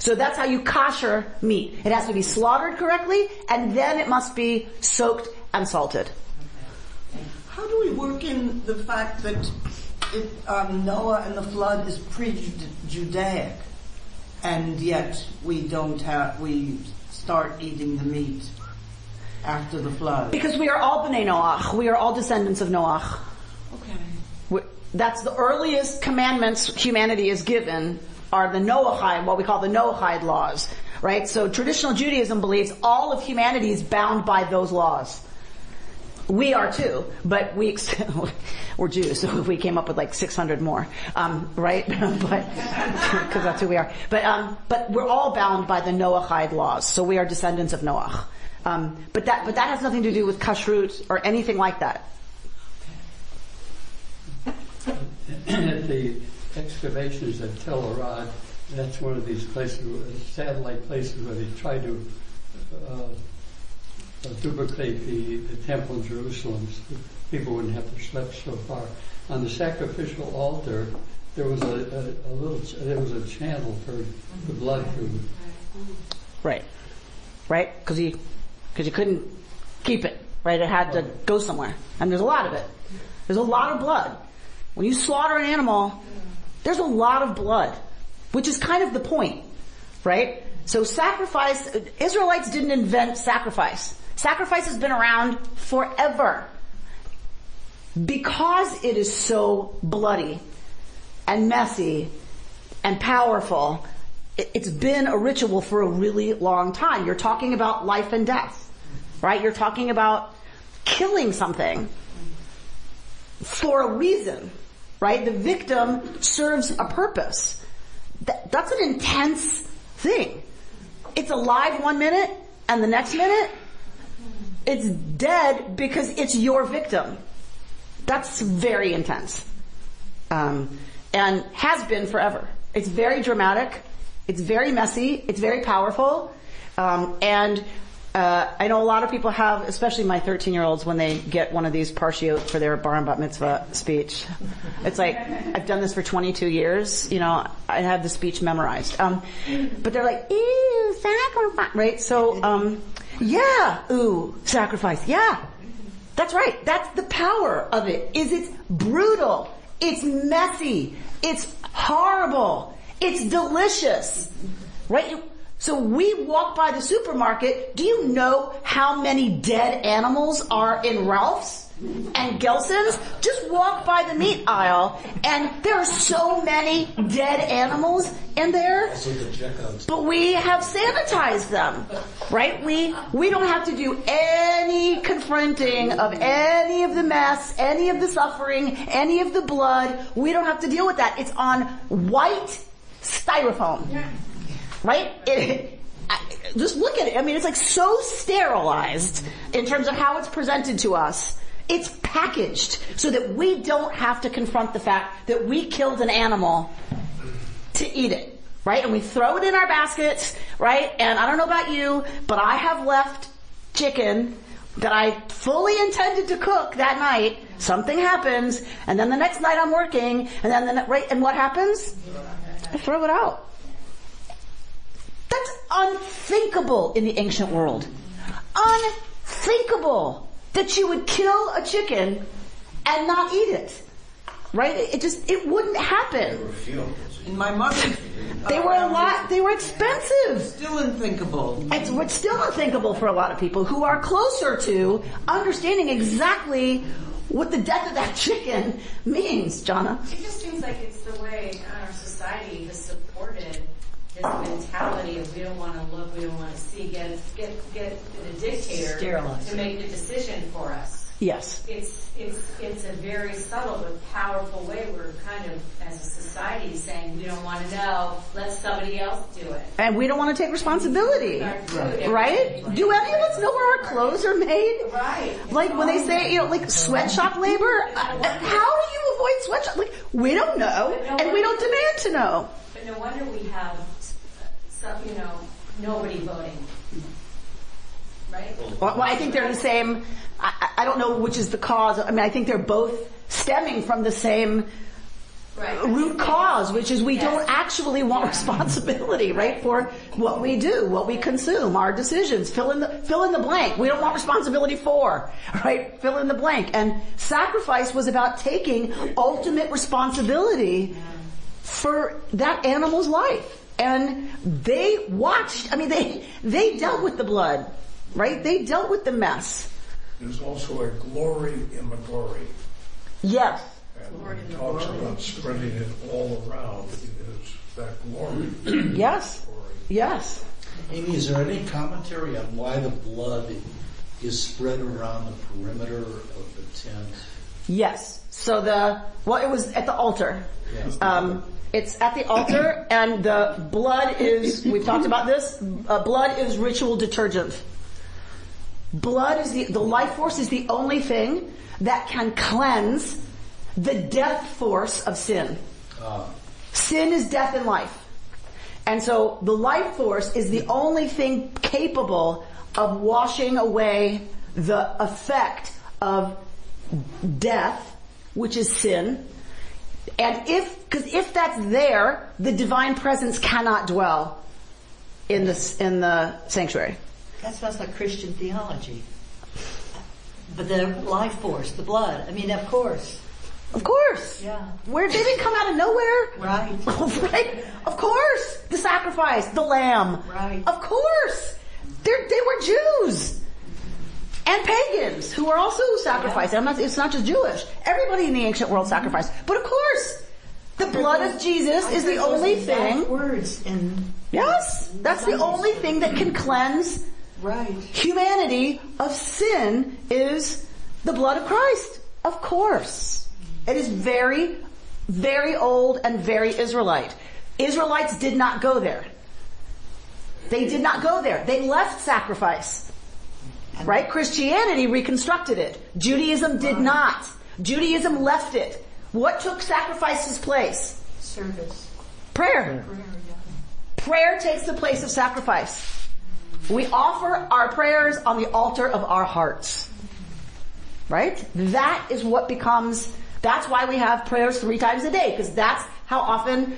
So that's how you kosher meat. It has to be slaughtered correctly, and then it must be soaked and salted. How do we work in the fact that it, um, Noah and the flood is pre-Judaic, and yet we don't have, we start eating the meat after the flood? Because we are all B'nai Noach. We are all descendants of Noach. Okay. We, that's the earliest commandments humanity is given are the Noahide, what we call the Noahide laws, right? So traditional Judaism believes all of humanity is bound by those laws. We are too, but we, we're Jews, so we came up with like six hundred more, um, right? But, cause that's who we are. But, um, but we're all bound by the Noahide laws, so we are descendants of Noach. Um, but that, but that has nothing to do with kashrut or anything like that. At the excavations at Tel Arad, that's one of these places, satellite places where they try to, uh, Uh, duplicate the, the temple in Jerusalem so people wouldn't have to schlep so far. On the sacrificial altar, there was a, a, a little, there was a channel for the blood to. Right. Right? Cause you, cause you couldn't keep it, right? It had to go somewhere. And there's a lot of it. There's a lot of blood. When you slaughter an animal, there's a lot of blood, which is kind of the point, right? So sacrifice, Israelites didn't invent sacrifice. Sacrifice has been around forever. Because it is so bloody and messy and powerful, it's been a ritual for a really long time. You're talking about life and death, right? You're talking about killing something for a reason, right? The victim serves a purpose. That's an intense thing. It's alive one minute, and the next minute, it's dead because it's your victim. That's very intense. Um, and has been forever. It's very dramatic. It's very messy. It's very powerful. Um, and uh, I know a lot of people have, especially my thirteen-year-olds, when they get one of these parshiot for their bar and bat mitzvah speech. It's like, I've done this for twenty-two years. You know, I have the speech memorized. Um, but they're like, ew, sacrifice, right? So, um, yeah, ooh, sacrifice, yeah. That's right. That's the power of it, is it's brutal. It's messy. It's horrible. It's delicious. Right? So we walk by the supermarket. Do you know how many dead animals are in Ralph's and Gelson's? Just walk by the meat aisle and there are so many dead animals in there. But we have sanitized them, right? We, we don't have to do any confronting of any of the mess, any of the suffering, any of the blood. We don't have to deal with that. It's on white styrofoam. Right? It, I, just look at it. I mean, it's like so sterilized in terms of how it's presented to us. It's packaged so that we don't have to confront the fact that we killed an animal to eat it. Right? And we throw it in our baskets, right? And I don't know about you, but I have left chicken that I fully intended to cook that night. Something happens, and then the next night I'm working, and then the, right, and what happens? I throw it out. That's unthinkable in the ancient world. Unthinkable that you would kill a chicken and not eat it. Right? It just, it wouldn't happen. In my mother's, they were a lot, they were expensive. Still unthinkable. It's, it's still unthinkable for a lot of people who are closer to understanding exactly what the death of that chicken means, Jonna. It just seems like it's the way our society has supported this mentality of we don't want to look, we don't want to see, get get get the dictator Sterilized. to make the decision for us. Yes. It's it's it's a very subtle but powerful way we're kind of as a society saying we don't want to know, let somebody else do it. And we don't want to take responsibility. Right? right? Do any of us know where our clothes are made? Right. Like when they say, you know, like sweatshop labor, uh, how do you avoid sweatshop? Like, we don't know, no and we don't demand to know. But no wonder we have some, you know, nobody voting. Right? Well, I think they're the same. I, I don't know which is the cause. I mean, I think they're both stemming from the same Right. root cause, which is we Yes. don't actually want responsibility, right, for what we do, what we consume, our decisions. Fill in the fill in the blank. We don't want responsibility for, right? Fill in the blank. And sacrifice was about taking ultimate responsibility for that animal's life. And they watched. I mean, they they dealt with the blood, right? They dealt with the mess. There's also a glory in the glory. Yes. And when he talks about spreading it all around, it is that glory. Yes. Yes. Amy, is there any commentary on why the blood is spread around the perimeter of the tent? Yes. So the, well, it was at the altar. Yes. Um, it's at the altar, and the blood is, we've talked about this, uh, blood is ritual detergent. Blood is the, the life force is the only thing that can cleanse the death force of sin. Uh. Sin is death in life. And so the life force is the only thing capable of washing away the effect of death, which is sin. And if, because if that's there, the divine presence cannot dwell in the, in the sanctuary. That sounds like Christian theology. But the life force, the blood, I mean, of course. Of course. Yeah. Where they didn't come out of nowhere. Right. Right. Of course. The sacrifice, the lamb. Right. Of course. They're, they were Jews. And pagans who were also sacrificing. I'm not, it's not just Jewish. Everybody in the ancient world sacrificed. But of course, the blood of Jesus is the only thing. Words in Yes. That's the only thing that can cleanse right. humanity of sin is the blood of Christ. Of course. It is very, very old and very Israelite. Israelites did not go there. They did not go there. They left sacrifice. Right? Christianity reconstructed it. Judaism did not. Judaism left it. What took sacrifice's place? Service. Prayer. Prayer, yeah. Prayer takes the place of sacrifice. We offer our prayers on the altar of our hearts. Right? That is what becomes, that's why we have prayers three times a day, because that's how often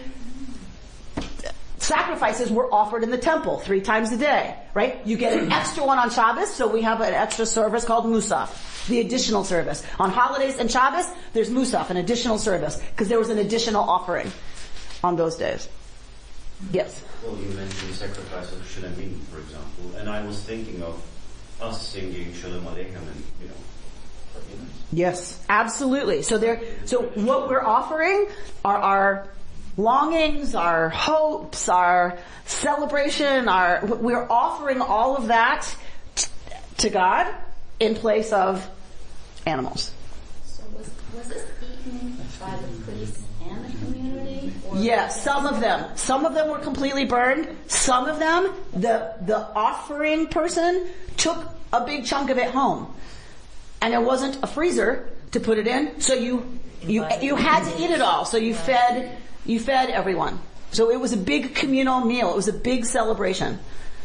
sacrifices were offered in the temple, three times a day, right? You get an extra one on Shabbos, so we have an extra service called Musaf, the additional service. On holidays and Shabbos, there's Musaf, an additional service, because there was an additional offering on those days. Yes? Well, you mentioned sacrifice of Shulamim, for example, and I was thinking of us singing Shalom Aleichem and, you know, forgiveness. Yes, absolutely. So there, so what we're offering are our longings, our hopes, our celebration, our, we're offering all of that t- to God in place of animals. So was, was this eaten by the priests and the community? Or Yes, some of them. Some of them were completely burned. Some of them, the, the offering person took a big chunk of it home. And there wasn't a freezer to put it in, so you, you, you had to eat it all. So you fed, you fed everyone. So it was a big communal meal. It was a big celebration.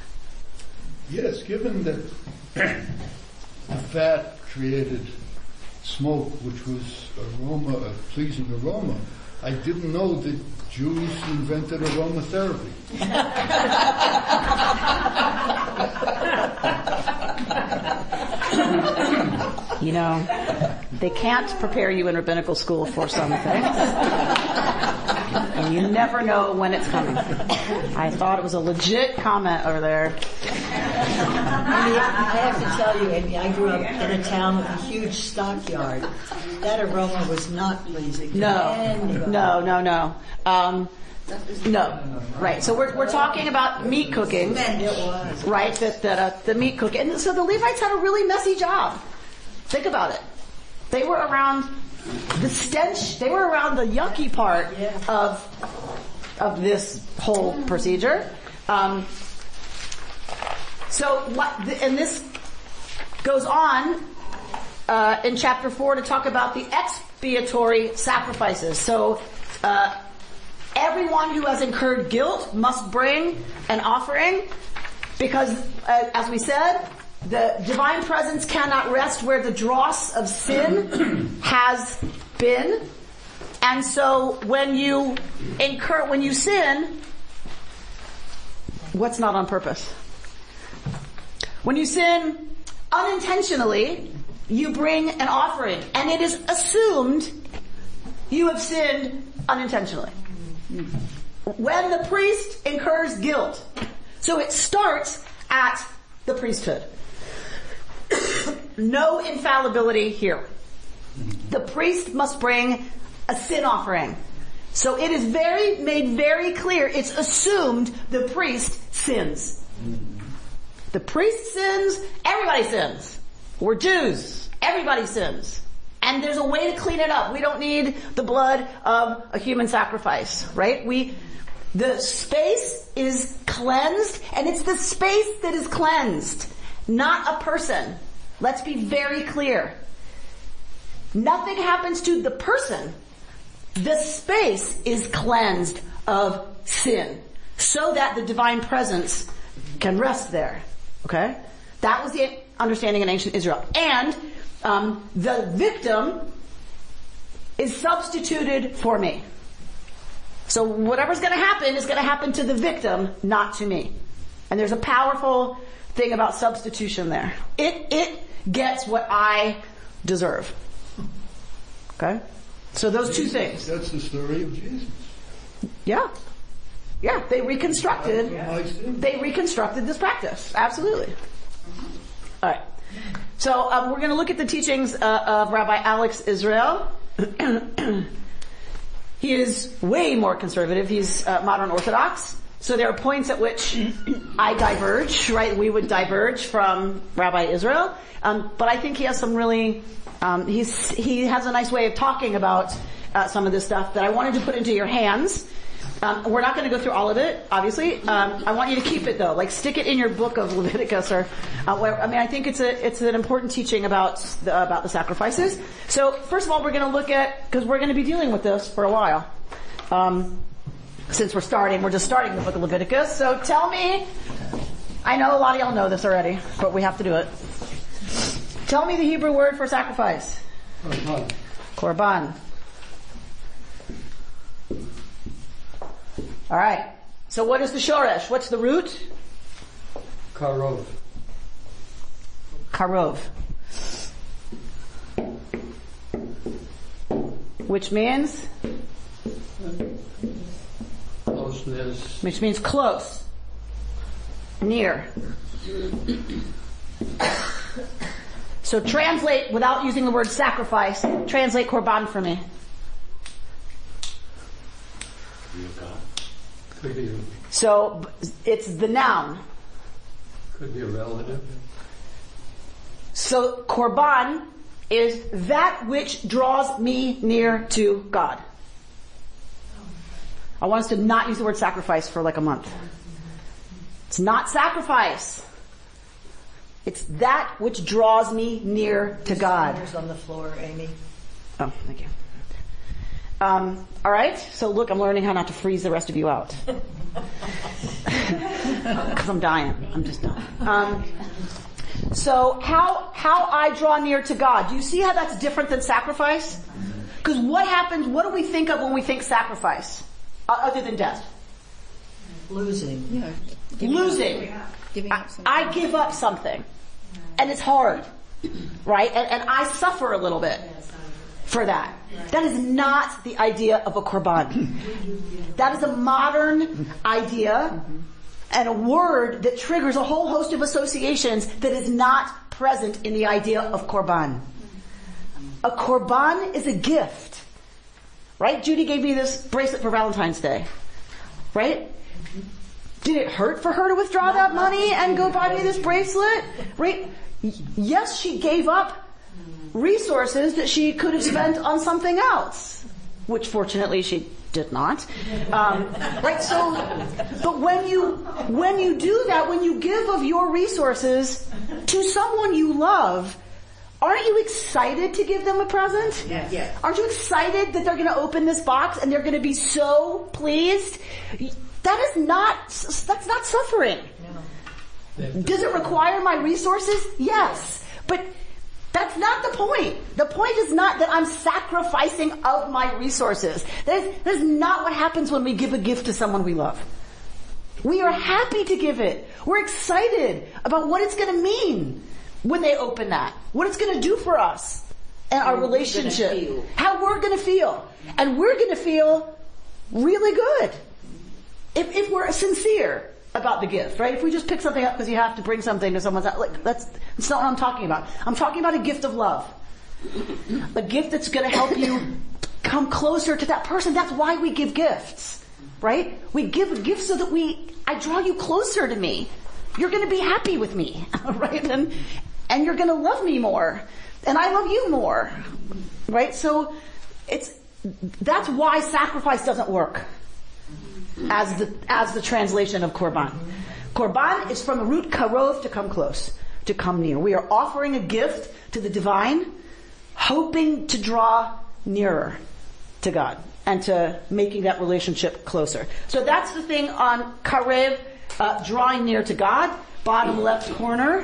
Yes, given that the fat created smoke, which was aroma, a pleasing aroma, I didn't know that Jews invented aromatherapy. You know, they can't prepare you in rabbinical school for some things. And you never know when it's coming. I thought it was a legit comment over there. Amy, I have to tell you, Amy, I grew up in a town with a huge stockyard. That aroma was not pleasing. No, no, no, no. Um, no, right. So we're we're talking about meat cooking, right? That that uh, the meat cooking, and so the Levites had a really messy job. Think about it. They were around the stench. They were around the yucky part of of this whole procedure. Um, so what? And this goes on uh, in chapter four to talk about the expiatory sacrifices. So. Uh, Everyone who has incurred guilt must bring an offering because, uh, as we said, the divine presence cannot rest where the dross of sin has been. And so when you incur, when you sin, what's not on purpose? When you sin unintentionally, you bring an offering, and it is assumed you have sinned unintentionally. When the priest incurs guilt, so it starts at the priesthood. No infallibility here. The priest must bring a sin offering. So it is very made very clear, it's assumed the priest sins. The priest sins, everybody sins. We're Jews, everybody sins. And there's a way to clean it up. We don't need the blood of a human sacrifice, right? We, the space is cleansed, and it's the space that is cleansed, not a person. Let's be very clear. Nothing happens to the person. The space is cleansed of sin, so that the divine presence can rest there. Okay? That was the understanding in ancient Israel. And um, the victim is substituted for me. So whatever's going to happen is going to happen to the victim, not to me. And there's a powerful thing about substitution there. It it gets what I deserve. Okay? So those two things. That's the story of Jesus. Yeah. Yeah, they reconstructed, they reconstructed this practice. Absolutely. Alright. So, um, we're gonna look at the teachings, uh, of Rabbi Alex Israel. He is way more conservative. He's, uh, modern Orthodox. So there are points at which I diverge, right? We would diverge from Rabbi Israel. Um, but I think he has some really, um, he's, he has a nice way of talking about, uh, some of this stuff that I wanted to put into your hands. Um, we're not going to go through all of it, obviously. Um, I want you to keep it though, like stick it in your book of Leviticus, or uh, where, I mean, I think it's a it's an important teaching about the, about the sacrifices. So first of all, we're going to look at, because we're going to be dealing with this for a while. Um, since we're starting, we're just starting the book of Leviticus. So tell me, I know a lot of y'all know this already, but we have to do it. Tell me the Hebrew word for sacrifice. Korban. Korban. All right. So what is the shoresh? What's the root? Karov. Karov. Which means? Closeness. Which means close. Near. So translate, without using the word sacrifice, translate korban for me. Could be, So it's the noun. could be a relative. So korban is that which draws me near to God. I want us to not use the word sacrifice for like a month. It's not sacrifice. It's that which draws me near to God. On the floor, Amy. Oh, thank you. Um, all right. So look, I'm learning how not to freeze the rest of you out because I'm dying. I'm just dying. Um, so how how I draw near to God? Do you see how that's different than sacrifice? Because what happens? What do we think of when we think sacrifice, uh, other than death? Losing. Yeah. Losing. Giving up something. I, I give up something, and it's hard, right? And, and I suffer a little bit for that. That is not the idea of a korban. That is a modern idea and a word that triggers a whole host of associations that is not present in the idea of korban. A korban is a gift. Right? Judy gave me this bracelet for Valentine's Day. Right? Did it hurt for her to withdraw that money and go buy me this bracelet? Right? Yes, she gave up resources that she could have spent on something else, which fortunately she did not. Um, right? So, but when you when you do that, when you give of your resources to someone you love, aren't you excited to give them a present? Yes. Yes. Aren't you excited that they're going to open this box and they're going to be so pleased? That is not that's not suffering. No. Does it require my resources? Yes, but That's not the point. The point is not that I'm sacrificing of my resources. That's, that's not what happens when we give a gift to someone we love. We are happy to give it. We're excited about what it's going to mean when they open that. What it's going to do for us and our relationship. How we're going to feel. And we're going to feel really good if, if we're sincere about the gift, right? If we just pick something up because you have to bring something to someone's house, like, that's, that's not what I'm talking about. I'm talking about a gift of love. A gift that's going to help you come closer to that person. That's why we give gifts, right? We give a gift so that we, I draw you closer to me. You're going to be happy with me, right? And, and you're going to love me more. And I love you more, right? So it's, that's why sacrifice doesn't work. As the, as the translation of Korban. Korban is from the root karov, to come close, to come near. We are offering a gift to the divine, hoping to draw nearer to God and to making that relationship closer. So that's the thing on karev, uh, drawing near to God, bottom left corner.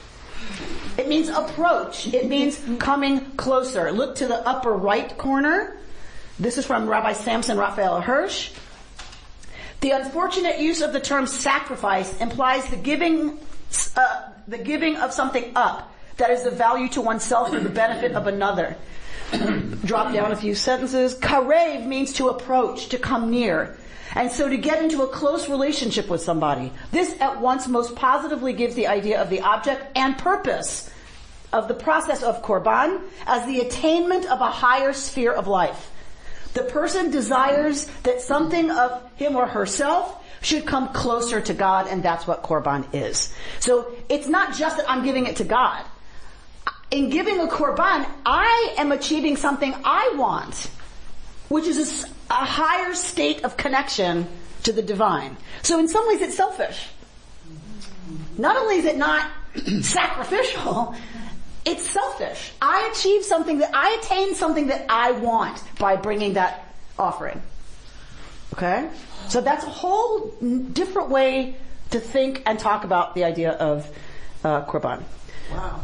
It means approach. It means coming closer. Look to the upper right corner. This is from Rabbi Samson Raphael Hirsch. The unfortunate use of the term sacrifice implies the giving, uh, the giving of something up that is of value to oneself for the benefit of another. Drop down a few sentences. Karev means to approach, to come near. And so to get into a close relationship with somebody. This at once most positively gives the idea of the object and purpose of the process of Korban as the attainment of a higher sphere of life. The person desires that something of him or herself should come closer to God, and that's what Korban is. So it's not just that I'm giving it to God. In giving a Korban, I am achieving something I want, which is a, a higher state of connection to the divine. So in some ways it's selfish. Not only is it not sacrificial, it's selfish. I achieve something that, I attain something that I want by bringing that offering. Okay? So that's a whole different way to think and talk about the idea of uh, Korban. Wow.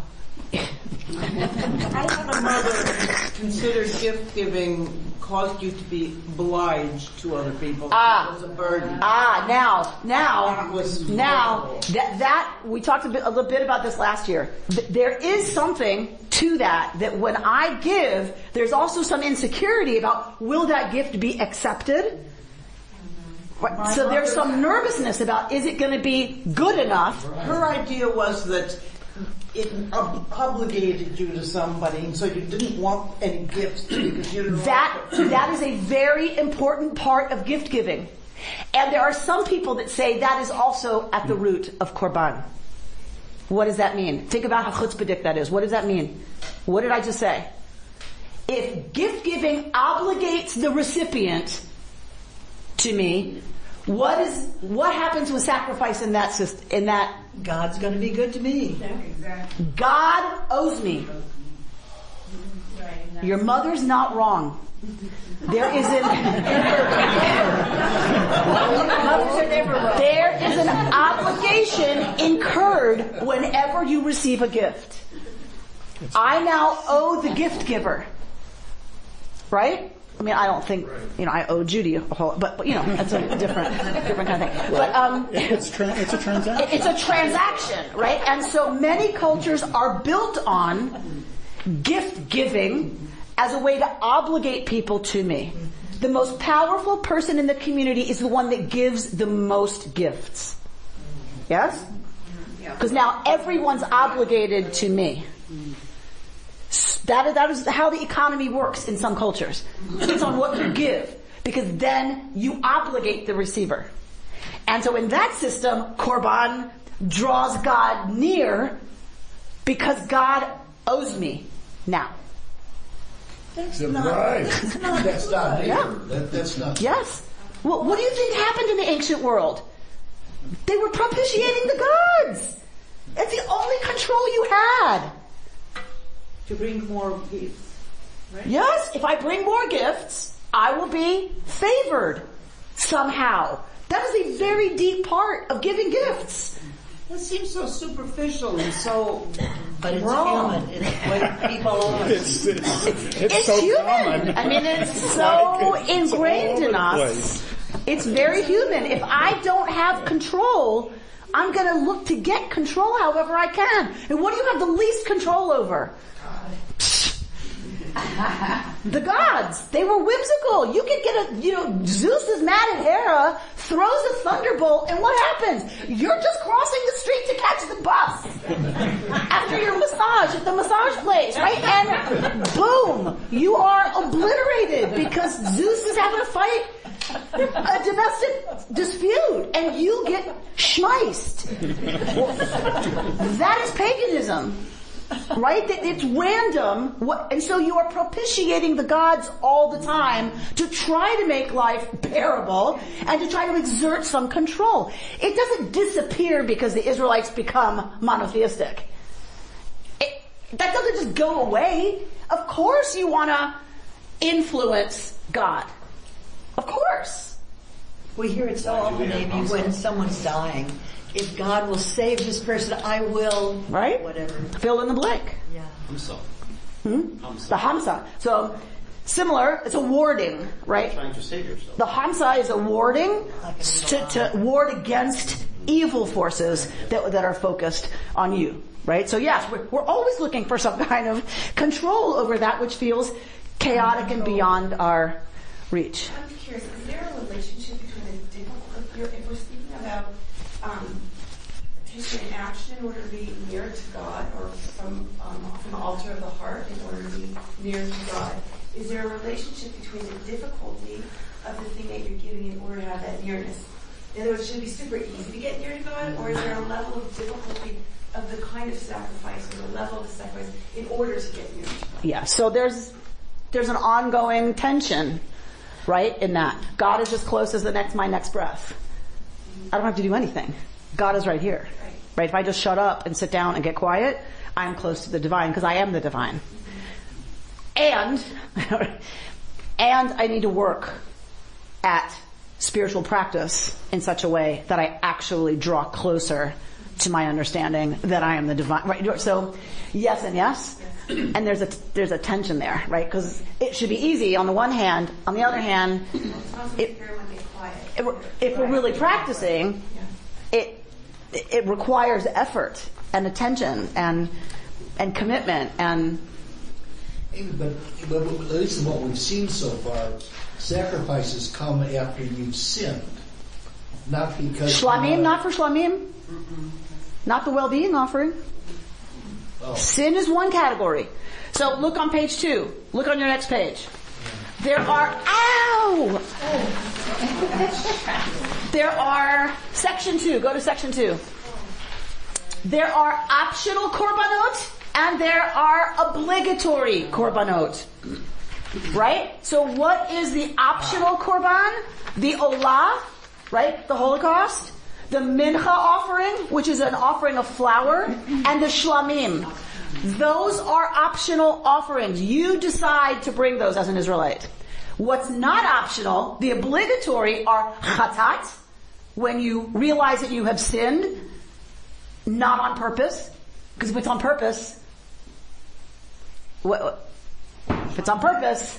I have a mother considered gift giving caused you to be obliged to other people. Ah, it was a burden. Ah, now, now, That was now, horrible. that, that, we talked a, bit, a little bit about this last year. Th- there is something to that, that when I give, there's also some insecurity about, will that gift be accepted? Right. So there's some nervousness about, is it going to be good enough? Her idea was that it ob- obligated you to somebody, and so you didn't want any gifts because you didn't That, want that is a very important part of gift giving. And there are some people that say that is also at the root of Korban. What does that mean? Think about how chutzpahdik that is. What does that mean? What did I just say? If gift giving obligates the recipient to me, what is, what happens with sacrifice in that system, in that? God's going to be good to me. God owes me. Your mother's not wrong. There is an there is an obligation incurred whenever you receive a gift. I now owe the gift giver. Right? I mean, I don't think, you know, I owe Judy a whole, but, but you know, that's a different, different kind of thing. But, um, it's, tra- it's a transaction. It's a transaction, right? And so many cultures are built on gift giving as a way to obligate people to me. The most powerful person in the community is the one that gives the most gifts. Yes? Because now everyone's obligated to me. That, that is how the economy works in some cultures. It's on what you give, because then you obligate the receiver. And so in that system, Korban draws God near because God owes me now. That's not, that's not, that's not yeah. that, that's not. Yes. Well, what do you think happened in the ancient world? They were propitiating the gods. It's the only control you had. To bring more gifts, right? Yes, if I bring more gifts, I will be favored somehow. That is a very deep part of giving gifts. That seems so superficial and so But it's wrong. human. It's what people are. It's, it's, it's, It's so human. common. I mean, it's so Like, it's ingrained all in over the us. place. It's very human. If I don't have control, I'm going to look to get control however I can. And what do you have the least control over? The gods. They were whimsical. You could get a, you know, Zeus is mad at Hera, throws a thunderbolt, and what happens? You're just crossing the street to catch the bus after your massage at the massage place, right? And boom, you are obliterated because Zeus is having a fight, a domestic dispute, and you get schmeiced. That is paganism. Right? That it's random, and so you are propitiating the gods all the time to try to make life bearable and to try to exert some control. It doesn't disappear because the Israelites become monotheistic. It, that doesn't just go away. Of course you want to influence God. Of course. We hear it so often, Amy, when someone's dying. If God will save this person, I will. Right? Whatever. Fill in the blank. Yeah. Hamsa. Hmm? Hamsa. The Hamsa. So, similar, it's a warding, right? Trying to save yourself. The Hamsa is a warding to, to ward against evil forces that, that are focused on you, right? So yes, we're, we're always looking for some kind of control over that which feels chaotic and beyond our reach. I'm curious, is there a relationship between the difficult, if we're speaking about Um, taking an action in order to be near to God, or from um, from the altar of the heart in order to be near to God? Is there a relationship between the difficulty of the thing that you're giving in order to have that nearness? In other words, should it be super easy to get near to God, or is there a level of difficulty of the kind of sacrifice, or the level of the sacrifice in order to get near to God? Yeah, so there's there's an ongoing tension, right, in that. God is as close as the next my next breath. I don't have to do anything. God is right here. Right? If I just shut up and sit down and get quiet, I'm close to the divine because I am the divine. And, and I need to work at spiritual practice in such a way that I actually draw closer to my understanding that I am the divine. Right? So, yes and yes. And there's a, there's a tension there, right? Because it should be easy on the one hand. On the other hand, it, It, if we're really practicing, it it requires effort and attention and and commitment and. But, but at least in what we've seen so far, sacrifices come after you've sinned, not because. Shlamim, not for shlamim, mm-mm. Not the well-being offering. Oh. Sin is one category. So look on page two. Look on your next page. There are, ow! There are, section two, go to section two. There are optional korbanot and there are obligatory korbanot. Right? So what is the optional korban? The olah, right? The Holocaust. The mincha offering, which is an offering of flour, and the shlamim. Those are optional offerings. You decide to bring those as an Israelite. What's not optional, the obligatory, are chatat, when you realize that you have sinned, not on purpose. Because if it's on purpose, what, if it's on purpose,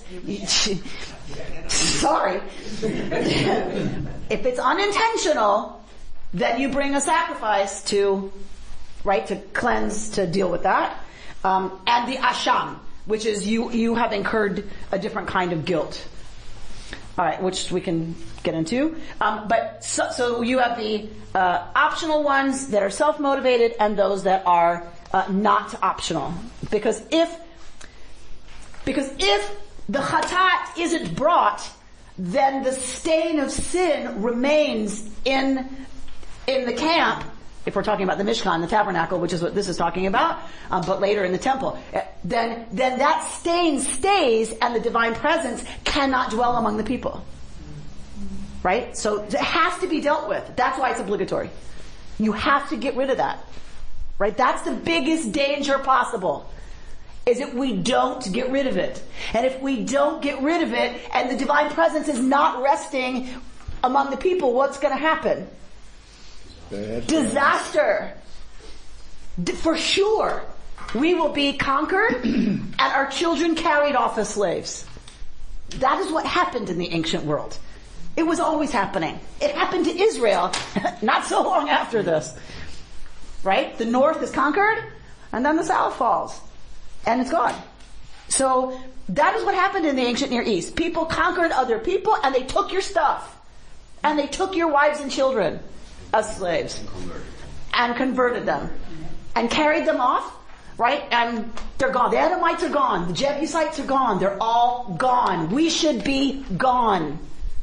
sorry. If it's unintentional, then you bring a sacrifice to, right, to cleanse, to deal with that. Um, and the asham, which is you, you have incurred a different kind of guilt. Alright, which we can get into. Um, but so, so you have the, uh, optional ones that are self-motivated and those that are, uh, not optional. Because if, because if the chatat isn't brought, then the stain of sin remains in, in the camp. If we're talking about the Mishkan, the tabernacle, which is what this is talking about, um, but later in the temple, then then that stain stays and the divine presence cannot dwell among the people. Right? So it has to be dealt with. That's why it's obligatory. You have to get rid of that. Right? That's the biggest danger possible, is that we don't get rid of it. And if we don't get rid of it and the divine presence is not resting among the people, what's going to happen? Disaster. D- for sure. We will be conquered and our children carried off as slaves. That is what happened in the ancient world. It was always happening. It happened to Israel not so long after this. Right? The north is conquered and then the south falls. And it's gone. So that is what happened in the ancient Near East. People conquered other people and they took your stuff. And they took your wives and children as slaves. And converted them. And carried them off. Right? And they're gone. The Edomites are gone. The Jebusites are gone. They're all gone. We should be gone.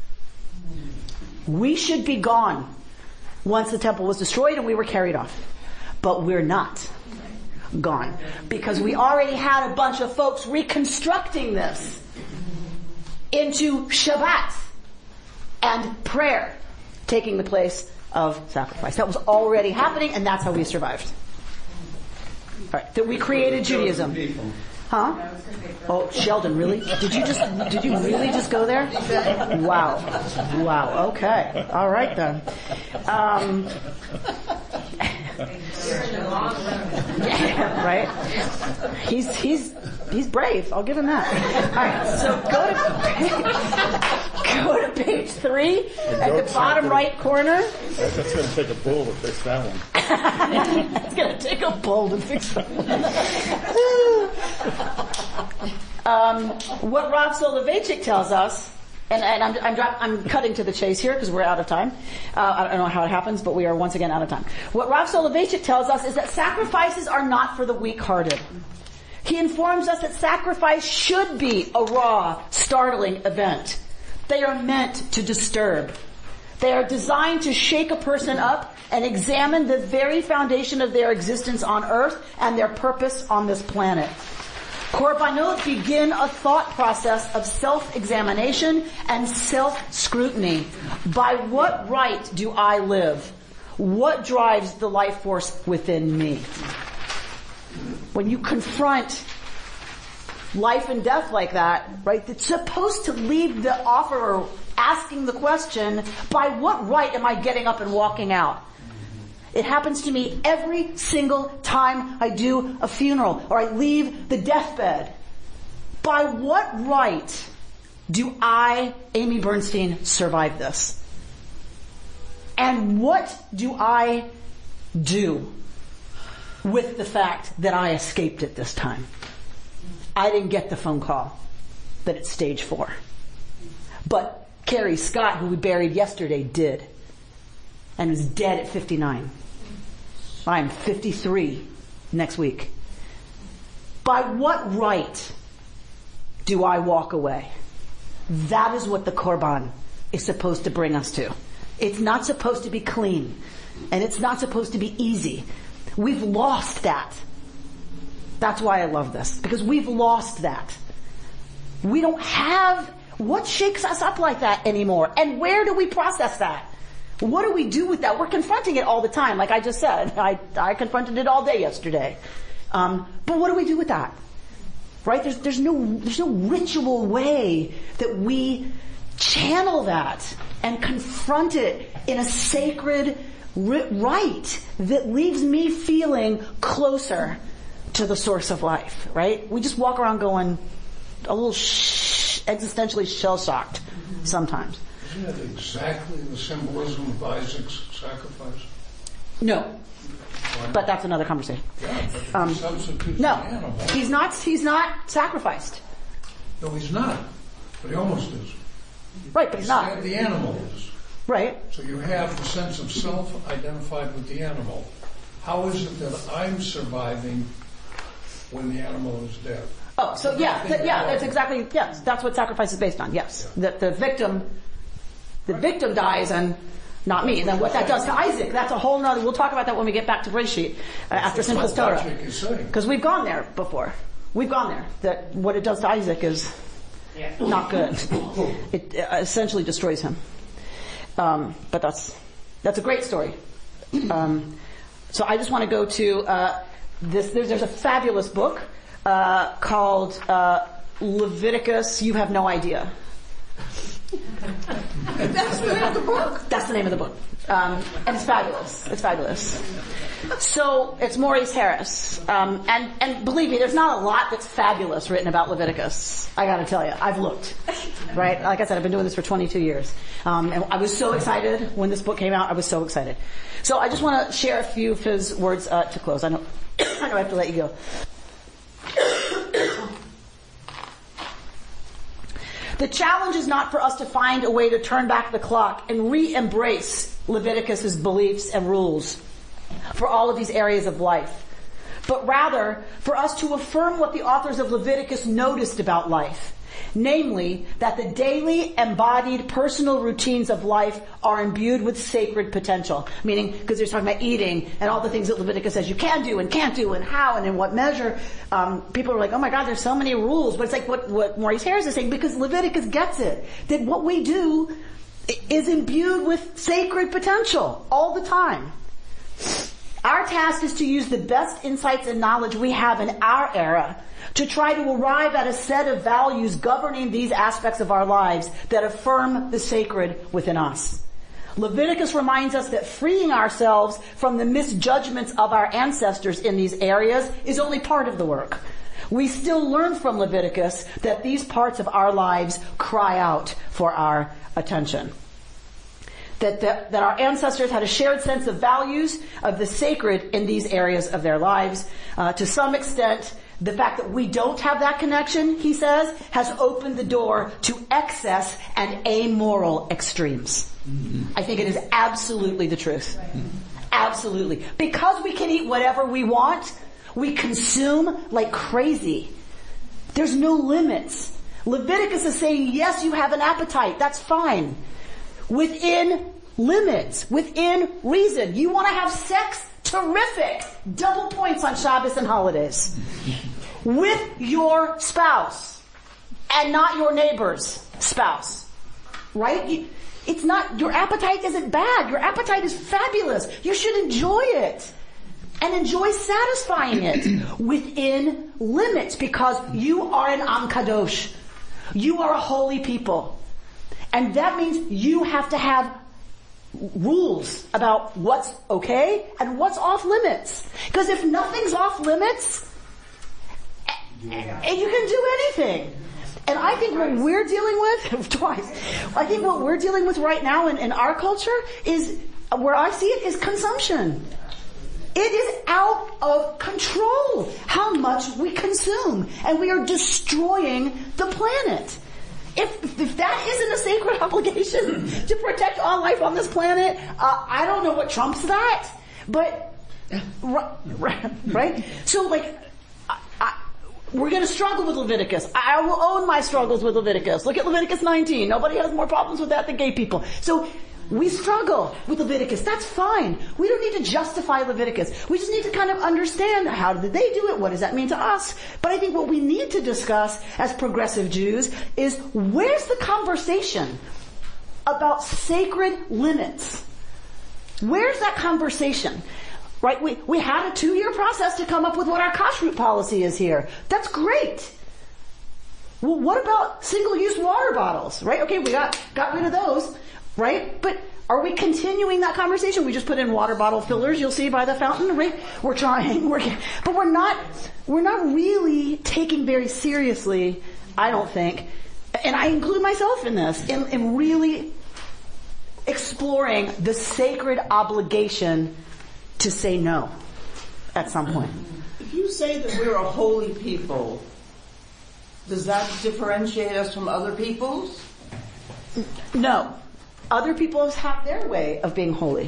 We should be gone once the temple was destroyed and we were carried off. But we're not gone. Because we already had a bunch of folks reconstructing this into Shabbat and prayer taking the place of sacrifice. That was already happening and that's how we survived. All right, that we created Judaism. Huh? Oh, Sheldon, really? Did you just, did you really just go there? Wow. Wow, okay. All right then. Um, yeah, right? He's, he's, he's brave. I'll give him that. All right, so go to, go to page three at the bottom right corner. That's going to take a bull to fix that one. It's going to take a bull to fix that one. Um, what Rav Soloveitchik tells us, and, and I'm, I'm, drop, I'm cutting to the chase here because we're out of time. Uh, I don't know how it happens, but we are once again out of time. What Rav Soloveitchik tells us is that sacrifices are not for the weak-hearted. He informs us that sacrifice should be a raw, startling event. They are meant to disturb. They are designed to shake a person up and examine the very foundation of their existence on earth and their purpose on this planet. Korbanot begin a thought process of self-examination and self-scrutiny. By what right do I live? What drives the life force within me? When you confront life and death like that, right, it's supposed to leave the offerer asking the question, by what right am I getting up and walking out? It happens to me every single time I do a funeral or I leave the deathbed. By what right do I, Amy Bernstein, survive this? And what do I do with the fact that I escaped it this time? I didn't get the phone call that it's stage four. But Carrie Scott, who we buried yesterday, did. And was dead at fifty-nine. I'm fifty-three next week. By what right do I walk away? That is what the Korban is supposed to bring us to. It's not supposed to be clean. And it's not supposed to be easy. We've lost that. That's why I love this. Because we've lost that. We don't have what shakes us up like that anymore. And where do we process that? What do we do with that? We're confronting it all the time. Like I just said, I, I confronted it all day yesterday. Um, but what do we do with that? Right? There's, there's no, there's no ritual way that we channel that and confront it in a sacred rite that leaves me feeling closer to the source of life, right? We just walk around going a little sh- existentially shell-shocked sometimes. Isn't that exactly the symbolism of Isaac's sacrifice? No. But that's another conversation. Yeah, but um, substitutes no, an animal. he's not, he's not sacrificed. No, he's not. But he almost is. Right, but he's not. The animal is. Right. So you have the sense of self identified with the animal. How is it that I'm surviving when the animal is dead? Oh, so yeah, th- yeah, that's exactly, yes, that's what sacrifice is based on, yes. Yeah. That the victim, the victim dies and not me. And then what that does to Isaac, that's a whole nother, we'll talk about that when we get back to Breshit, uh, after Simchas Torah. Because we've gone there before. We've gone there. That what it does to Isaac is yeah. not good. It uh, essentially destroys him. Um, but that's, that's a great story. Um, so I just want to go to, uh, this, there's, there's a fabulous book, uh, called, uh, Leviticus, You Have No Idea. That's the name of the book? That's the name of the book. Um, and it's fabulous. It's fabulous. So it's Maurice Harris. Um, and, and believe me, there's not a lot that's fabulous written about Leviticus. I gotta tell you, I've looked. Right? Like I said, I've been doing this for twenty-two years. Um, and I was so excited when this book came out. I was so excited. So I just want to share a few of his words uh, to close. I know, I know I have to let you go. The challenge is not for us to find a way to turn back the clock and re-embrace Leviticus's beliefs and rules for all of these areas of life, but rather for us to affirm what the authors of Leviticus noticed about life, namely that the daily embodied personal routines of life are imbued with sacred potential. Meaning, because they're talking about eating and all the things that Leviticus says you can do and can't do and how and in what measure. Um, people are like, oh my God, there's so many rules. But it's like what, what Maurice Harris is saying, because Leviticus gets it. That what we do is imbued with sacred potential all the time. Our task is to use the best insights and knowledge we have in our era to try to arrive at a set of values governing these aspects of our lives that affirm the sacred within us. Leviticus reminds us that freeing ourselves from the misjudgments of our ancestors in these areas is only part of the work. We still learn from Leviticus that these parts of our lives cry out for our attention. That, that, that our ancestors had a shared sense of values of the sacred in these areas of their lives. Uh, to some extent, the fact that we don't have that connection, he says, has opened the door to excess and amoral extremes. Mm-hmm. I think it is absolutely the truth. Right. Absolutely. Because we can eat whatever we want, we consume like crazy. There's no limits. Leviticus is saying, yes, you have an appetite. That's fine. Within limits, within reason. You want to have sex? Terrific. Double points on Shabbos and holidays. With your spouse. And not your neighbor's spouse. Right? It's not, your appetite isn't bad. Your appetite is fabulous. You should enjoy it. And enjoy satisfying it within limits, because you are an Am Kadosh. You are a holy people. And that means you have to have rules about what's okay and what's off limits. Because if nothing's off limits, and you can do anything. And I think what we're dealing with, twice, I think what we're dealing with right now in, in our culture is, where I see it, is consumption. It is out of control how much we consume. And we are destroying the planet. If, if that isn't a sacred obligation to protect all life on this planet, uh, I don't know what trumps that. But, right? right? So like, I, I, we're going to struggle with Leviticus. I will own my struggles with Leviticus. Look at Leviticus nineteen. Nobody has more problems with that than gay people. So, we struggle with Leviticus. That's fine. We don't need to justify Leviticus. We just need to kind of understand, how did they do it? What does that mean to us? But I think what we need to discuss as progressive Jews is, where's the conversation about sacred limits? Where's that conversation? Right? We, we had a two-year process to come up with what our kashrut policy is here. That's great. Well, what about single-use water bottles? Right? Okay, we got, got rid of those. Right? But are we continuing that conversation? We just put in water bottle fillers, you'll see by the fountain, right? We're trying, we're, but we're not, we're not really taking very seriously, I don't think, and I include myself in this, in, in really exploring the sacred obligation to say no at some point. If you say that we're a holy people, does that differentiate us from other peoples? No. Other people have their way of being holy.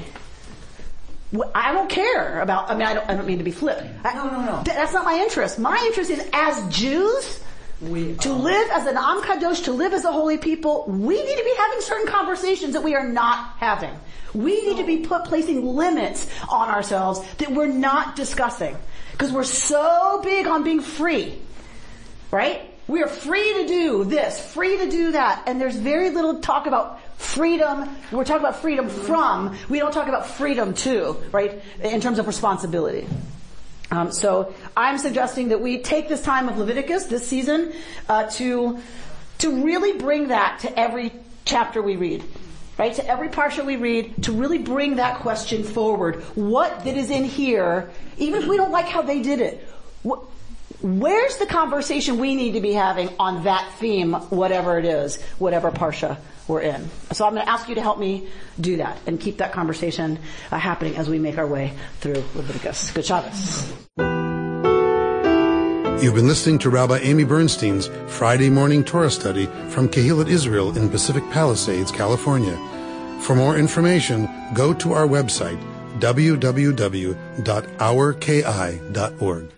I don't care about, I mean, I don't, I don't mean to be flip. I, no, no, no. That's not my interest. My interest is, as Jews, we to live as an Am Kadosh, to live as a holy people, we need to be having certain conversations that we are not having. We need to be put, placing limits on ourselves that we're not discussing. Because we're so big on being free. Right? We are free to do this, free to do that, and there's very little talk about freedom. We're talking about freedom from. We don't talk about freedom to, right? In terms of responsibility. Um, so I'm suggesting that we take this time of Leviticus this season uh, to to really bring that to every chapter we read. right? To every parsha we read, to really bring that question forward. What that is in here, even if we don't like how they did it, wh- where's the conversation we need to be having on that theme, whatever it is, whatever parsha we're in? So I'm going to ask you to help me do that and keep that conversation uh, happening as we make our way through Leviticus. Good Shabbos. You've been listening to Rabbi Amy Bernstein's Friday Morning Torah Study from Kehillat Israel in Pacific Palisades, California. For more information, go to our website, w w w dot our k i dot org.